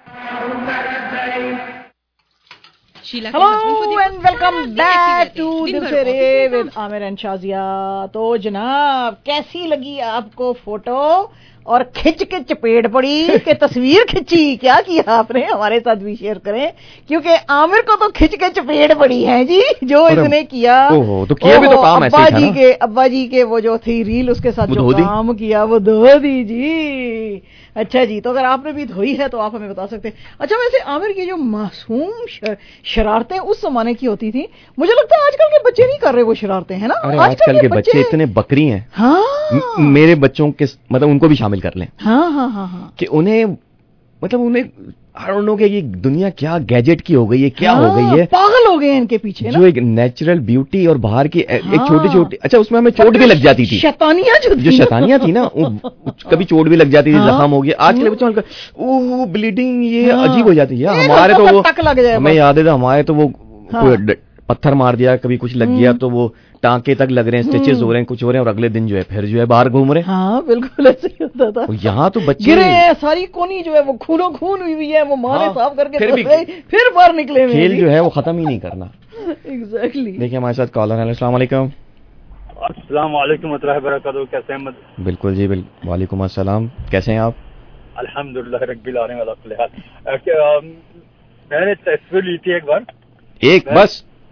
Hello and welcome back to दिल से रे with आमिर एंड शाजिया। तो जनाब कैसी लगी आपको फोटो और खिंच के चपेट पड़ी कि तस्वीर खिंची, क्या किया आपने हमारे साथ भी शेयर करें क्योंकि आमिर को तो खिंच के चपेट पड़ी है जी जो इसने किया। तो किया भी तो काम ऐसे ही था ना। अब्बा जी के वो जो थी रील उसके साथ जो काम किया वो धो दी जी। अच्छा जी, तो अगर आपने भी धोई है तो आप हमें बता सकते हैं। अच्छा वैसे आमिर की जो मासूम शरारतें उस जमाने की होती थी, मुझे लगता है आजकल के बच्चे नहीं कर रहे वो शरारतें, है ना? आजकल के बच्चे इतने बकरी हैं। हाँ मेरे बच्चों के मतलब उनको भी शामिल कर लें। हाँ हाँ हाँ हाँ कि उन्हें मतलब उन्हें आई डोंट नो कि ये दुनिया क्या गैजेट की हो गई है, क्या हो गई है, पागल हो गए हैं इनके पीछे जो एक नेचुरल ब्यूटी और बाहर की एक छोटी छोटी, अच्छा उसमें हमें चोट भी लग जाती थी, शैतानियां जो शैतानियां थी ना कभी चोट भी लग जाती थी, जख्म हो गया। आज के बच्चों का ओह ब्लीडिंग ये अजीब हो जाती है। हमारे तो वो हमें याद है हमारे तो वो पत्थर मार दिया, कभी कुछ लग गया तो वो टांके तक लग रहे हैं, स्टिचेस हो रहे हैं, कुछ हो रहे हैं और अगले दिन जो है फिर जो है बाहर घूम रहे हैं। हाँ बिल्कुल ऐसे ही होता था। यहाँ तो बच्चे गिरे हैं, सारी कोनी जो है वो खूनो खून हुई है, वो मारे साफ करके फिर बाहर निकले। खेल जो है वो खत्म ही नहीं करना। एग्जैक्टली। देखिए हमारे साथ कॉलर है। अस्सलाम वालेकुम। अस्सलाम वालेकुम व रहमतुल्लाहि। कैसे हैं? बिल्कुल जी वालेकुम अस्सलाम। कैसे हैं आप? अल्हम्दुलिल्लाह रब्बिल आलमीन अला कुल्ली हाल। मैंने तस्वीर ली थी एक बार, एक बस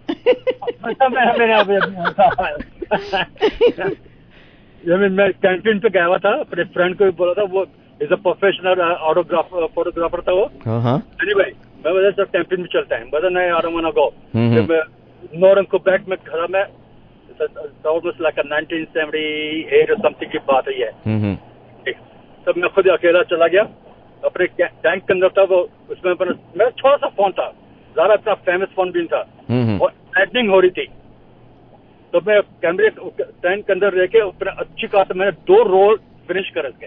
मैं कैंटीन पे गया हुआ था, अपने फ्रेंड को भी बोला था, वो इज अ प्रोफेशनल फोटोग्राफर था वो। भाई मैं बोला सर कैंटीन में चलते हैं, बोला नहीं यार मना गो। नॉर्दर्न क्वेबेक में खड़ा, मैं ऑलमोस्ट लाइक 1978 और समथिंग की बात है ये। तब मैं खुद अकेला चला गया, अपने टैंक के अंदर था वो, उसमें मेरा छोटा सा फोन था, ज्यादा इतना फेमस फोन भी था और लाइटनिंग हो रही थी। तो मैं कैमरे टैंक के अंदर रह के अच्छी कहा तो मैंने 2 रोल फिनिश कर इसके।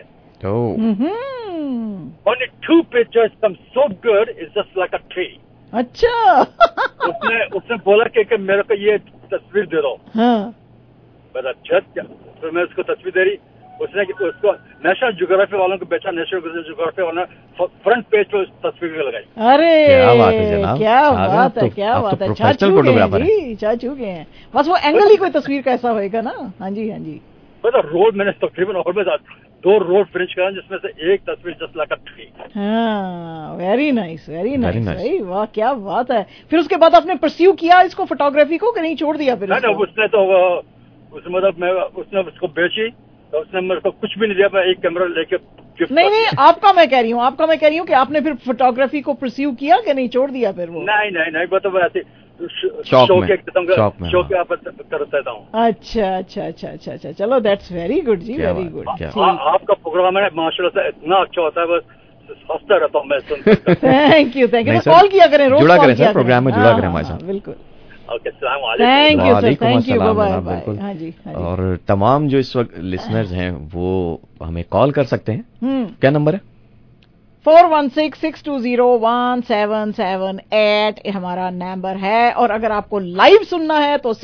Only 2 pictures come so good, it's just like a tree. अच्छा। उसने बोला कि मेरे को ये तस्वीर दे दो। हाँ। बस अच्छा, तो मैं उसको तस्वीर दे रही, उसने उसको नेशनल ज्योग्राफी वालों को बेचा, नेशनल ज्योग्राफी वालों ने फ्रंट पेज पे उस तस्वीर लगाई। अरे क्या बात है जनाब, क्या बात है, क्या बात है, चाचू के हैं बस वो एंगल ही कोई तस्वीर कैसा होएगा ना। हाँ जी हाँ जी। बस रोड मैंने तकरीबन और 2 रोड फिनिश करा, जिसमें से एक तस्वीर जस्ट लाइक अ ट्री। हाँ वेरी नाइस भाई, वाह क्या बात है। फिर उसके बाद आपने परस्यू किया इसको फोटोग्राफी को कि नहीं, छोड़ दिया फिर? उसने तो उसने उसको बेची तो उसने मेरे को कुछ भी नहीं दिया, मैं एक कैमरा लेके नहीं आपका मैं कह रही हूँ कि आपने फिर फोटोग्राफी को परस्यू किया कि नहीं, छोड़ दिया फिर वो? नहीं वो तो ऐसे शौक के में करता हूँ। अच्छा चलो दैट्स वेरी गुड जी, वेरी गुड। आपका प्रोग्राम है माशाल्लाह से इतना अच्छा होता है, बस हंसता रहता हूँ मैं सुनकर। थैंक यू कॉल किया करें, रोज जुड़ा करें सर, प्रोग्राम में जुड़ा करें हमारे साथ। बिल्कुल। Okay thank you bye. हाँ जी। और तमाम जो इस वक्त लिसनर्स हैं वो हमें कॉल कर सकते हैं। क्या नंबर है? 416-620-1778 हमारा नंबर है, और अगर आपको लाइव सुनना है तो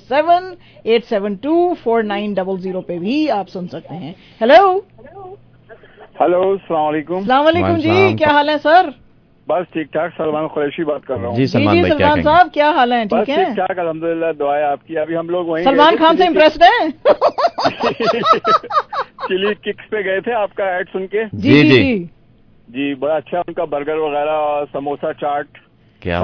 647-872-4900 पे भी आप सुन सकते हैं। हेलो अस्सलाम वालेकुम। अस्सलाम वालेकुम जी, क्या हाल है सर? बस ठीक ठाक, सलमान कुरैशी बात कर रहा हूँ। जी सलमान साहब, क्या हाल है? ठीक है, ठीक ठाक, अल्हम्दुलिल्लाह, दुआ है आपकी। अभी हम लोग वहीं सलमान खान से इम्प्रेस्ड हैं? चिली किक्स पे गए थे आपका ऐड सुन के। जी बड़ा अच्छा उनका बर्गर वगैरह और समोसा चाट। क्या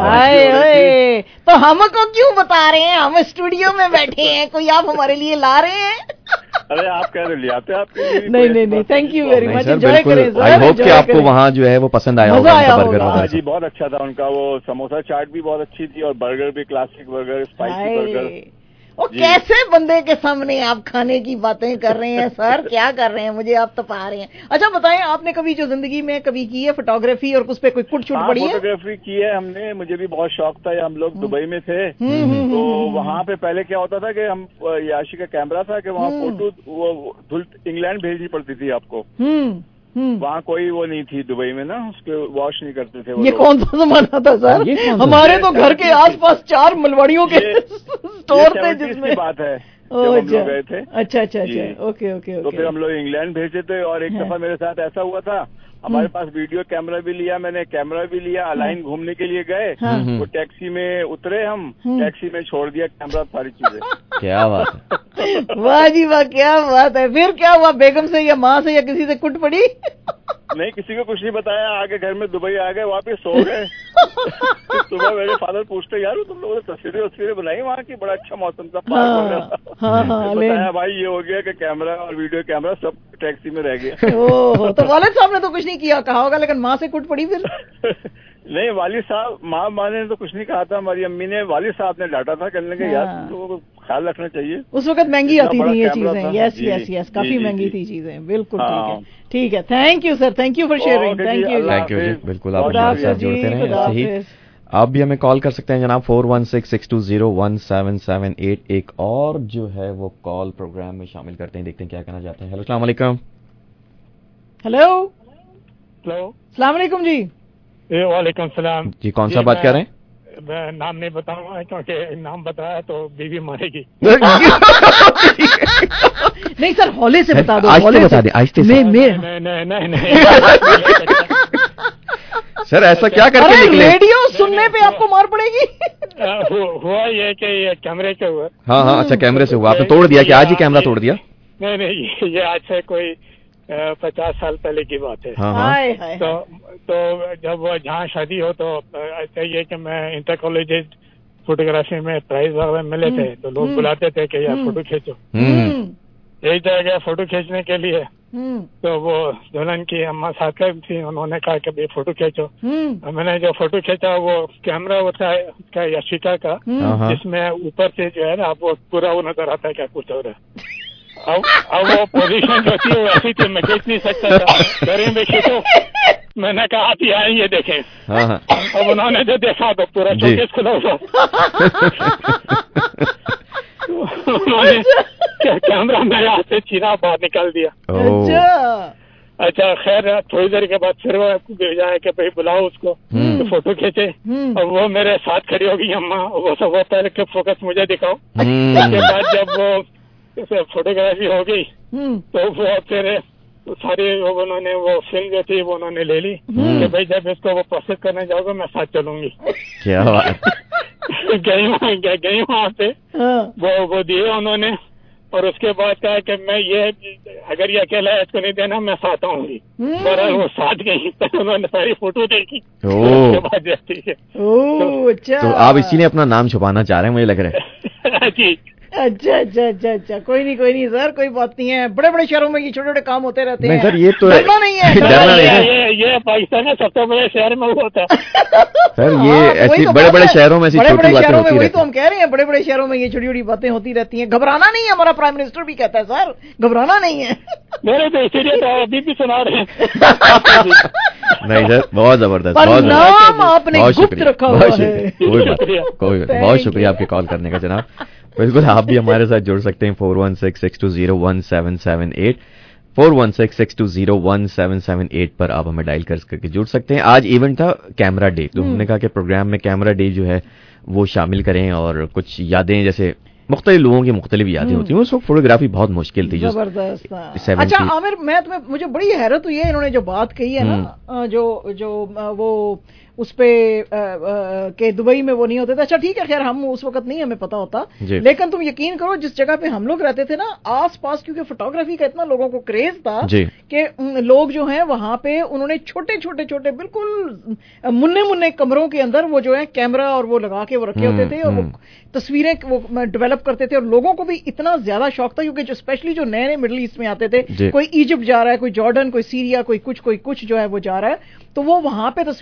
तो हमको क्यों बता रहे हैं? हम स्टूडियो में बैठे हैं, कोई आप हमारे लिए ला रहे हैं? अरे आप कह रहे ले आते हैं आपके। नहीं, thank you very much, enjoy करें सर। आई होप कि आपको वहाँ जो है वो पसंद आया होगा उनका बर्गर वगैरह। जी बहुत अच्छा था उनका, वो समोसा चाट भी बहुत अच्छी थी और बर्गर भी क्लासिक बर्गर, स्पाइसी बर्गर। और कैसे बंदे के सामने आप खाने की बातें कर रहे हैं सर? क्या कर रहे हैं? मुझे आप तपा रहे हैं। अच्छा बताएं, आपने कभी जो जिंदगी में कभी की है फोटोग्राफी और उस पे कोई कुट छुट पड़ी है? फोटोग्राफी की है हमने, मुझे भी बहुत शौक था। हम लोग दुबई में थे तो वहाँ पे पहले क्या होता था कि हम याशी का कैमरा था कि वहाँ फोटो वो इंग्लैंड भेजनी पड़ती थी आपको। वहाँ कोई वो नहीं थी दुबई में ना, उसके वॉश नहीं करते थे वो। ये कौन सा जमाना था सर? हमारे तो घर के आसपास 4 मलवाड़ियों के स्टोर थे जिसमें बात है जब हम लोग गए थे। अच्छा, ओके। तो फिर हम लोग इंग्लैंड भेजे थे और एक दफा मेरे साथ ऐसा हुआ था, हमारे पास वीडियो कैमरा भी लिया, मैंने कैमरा भी लिया, अलाइन घूमने के लिए गए, वो टैक्सी में उतरे, हम टैक्सी में छोड़ दिया कैमरा, सारी चीजें। क्या बात है, वाह जी वाह, क्या बात है। फिर क्या हुआ? बेगम से या माँ से या किसी से कुट पड़ी? नहीं, किसी को कुछ नहीं बताया, आगे घर में दुबई आ गए, वापिस सो गए। सुबह मेरे फादर पूछते, यार तुम लोगों ने तस्वीरें बनाई वहाँ की, बड़ा अच्छा मौसम था, बताया भाई ये हो गया कि कैमरा और वीडियो कैमरा सब टैक्सी में रह गया। ओह, तो वालिद साहब ने तो कुछ नहीं किया, कहा होगा, लेकिन माँ से कुट पड़ी फिर? नहीं, वालिद साहब, माँ ने तो कुछ नहीं कहा था, हमारी अम्मी ने, वालिद साहब ने डांटा था, कहने लगे यार तो ख्याल रखना चाहिए। उस वक्त महंगी आती थी ये चीजें। यस, काफी महंगी थी चीजें। बिल्कुल ठीक है। Thank you sir, thank you for sharing. Thank you जी, बिल्कुल आप हमारे साथ जुड़ते रहें ऐसे ही। आप भी हमें कॉल कर सकते हैं जनाब 416-620-1778। एक और जो है वो कॉल प्रोग्राम में शामिल करते हैं, देखते हैं क्या कहना चाहते हैं। हेलो, अस्सलाम वालेकुम। हेलो, अस्सलाम वालेकुम जी। वालेकुम सलाम जी, कौन सा बात कर रहे हैं? मैं नाम नहीं बताऊंगा क्योंकि नाम बताया तो बीवी मारेगी। नहीं सर, हौले से बता दो। आहिस्ते बता दे, आहिस्ते से। नहीं। सर ऐसा क्या करके निकले? रेडियो सुनने पे आपको मार पड़ेगी। हुआ ये कि ये कैमरे से हुआ। हाँ, अच्छा कैमरे से हुआ। आपने तोड़ दिया कि आज ही कैमरा तोड़ दिया? नहीं, ये आज से कोई 50 साल पहले की बात है। हाँ। तो जब वो जहाँ शादी हो तो ऐसा ही है कि मैं इंटर कॉलेज फोटोग्राफी में प्राइज वगैरह मिले थे, तो लोग बुलाते थे कि यार फोटो खींचो। एक जगह गया फोटो खींचने के लिए, तो वो दुल्हन की अम्मा साथ थी, उन्होंने कहा कि भाई फोटो खींचो। मैंने जो फोटो खींचा वो कैमरा होता है उसका याशिका का, जिसमें ऊपर से जो है ना वो पूरा वो नजर आता है क्या कुछ हो रहा है। अब वो पोजीशन जो थी वो ऐसी थी, मैं खींच नहीं सकता था, घरे में खींचो। मैंने कहा आप ही आए ये देखें। अब उन्होंने जो देखा तो पूरा शोकेस खुला हुआ। उन्होंने कैमरा मेरे हाथ से छीना, बाहर निकाल दिया। अच्छा, खैर थोड़ी देर के बाद फिर वो भेजा है कि भाई बुलाओ उसको तो फोटो खींचे। और वो मेरे साथ खड़ी हो गई अम्मा, वो सब वो पहले के फोकस मुझे दिखाओ। उसके बाद जब वो फोटोग्राफी हो गई तो वो फिर सारी उन्होंने वो फिल्म जो थी वो उन्होंने ले ली कि भाई जब इसको वो प्रोसेस करने जाओगे मैं साथ चलूंगी। क्या बात। गई वहाँ पे वो दिए उन्होंने, और उसके बाद कहा कि मैं ये अगर ये अकेला है इसको नहीं देना, मैं साथ आऊंगी। पर वो साथ गई तो उन्होंने सारी फोटो देखी। उसके बाद जाती है। तो आप इसीलिए अपना नाम छुपाना चाह रहे हैं, मुझे लग रहा है। जी, अच्छा, कोई नहीं सर, कोई बात नहीं है। बड़े बड़े शहरों में ये छोटे छोटे काम होते रहते हैं। सर ये तो डरना नहीं है। ये पाकिस्तान में सबसे बड़े शहर में होता है। सर ये ऐसी बड़े बड़े शहरों में ऐसी छोटी बातें होती रहती हैं। वही तो हम कह रहे हैं, बड़े बड़े शहरों में ये छोटी छोटी बातें होती रहती हैं। घबराना नहीं है, हमारा प्राइम मिनिस्टर भी कहता है सर घबराना नहीं है। मेरे तो इसीलिए तो अभी भी सुना रहे हैं। नहीं सर, बहुत जबरदस्त, बहुत नाम आपने गुप्त रखा हुआ है। कोई बात, बहुत शुक्रिया आपके कॉल करने का जनाब। बिल्कुल आप भी हमारे साथ जुड़ सकते हैं 416-620-1778। 4166201778 पर आप हमें डायल करके जुड़ सकते हैं। आज इवेंट था कैमरा डे, तो हमने कहा कि प्रोग्राम में कैमरा डे जो है वो शामिल करें और कुछ यादें, जैसे मुख्तलिफ लोगों की मुख्तलिफ यादें होती हैं। उस वक्त फोटोग्राफी बहुत मुश्किल थी। जबरदस्त। अच्छा आमिर, मुझे बड़ी हैरत हुई है इन्होंने जो बात कही है ना, जो वो उस पे के दुबई में वो नहीं होते थे। अच्छा ठीक है, खैर हम उस वक्त नहीं हमें पता होता, लेकिन तुम यकीन करो जिस जगह पे हम लोग रहते थे ना, आस पास क्योंकि फोटोग्राफी का इतना लोगों को क्रेज था कि लोग जो हैं वहां पे उन्होंने छोटे छोटे छोटे बिल्कुल मुन्ने मुन्ने कमरों के अंदर वो जो है कैमरा और वो लगा के वो रखे होते थे और वो तस्वीरें वो डेवलप करते थे। और लोगों को भी इतना ज्यादा शौक था क्योंकि जो स्पेशली जो नए नए मिडिल ईस्ट में आते थे, कोई इजिप्ट जा रहा है, कोई जॉर्डन, कोई सीरिया, कोई कुछ जो है वो जा रहा है, तो वो वहां पे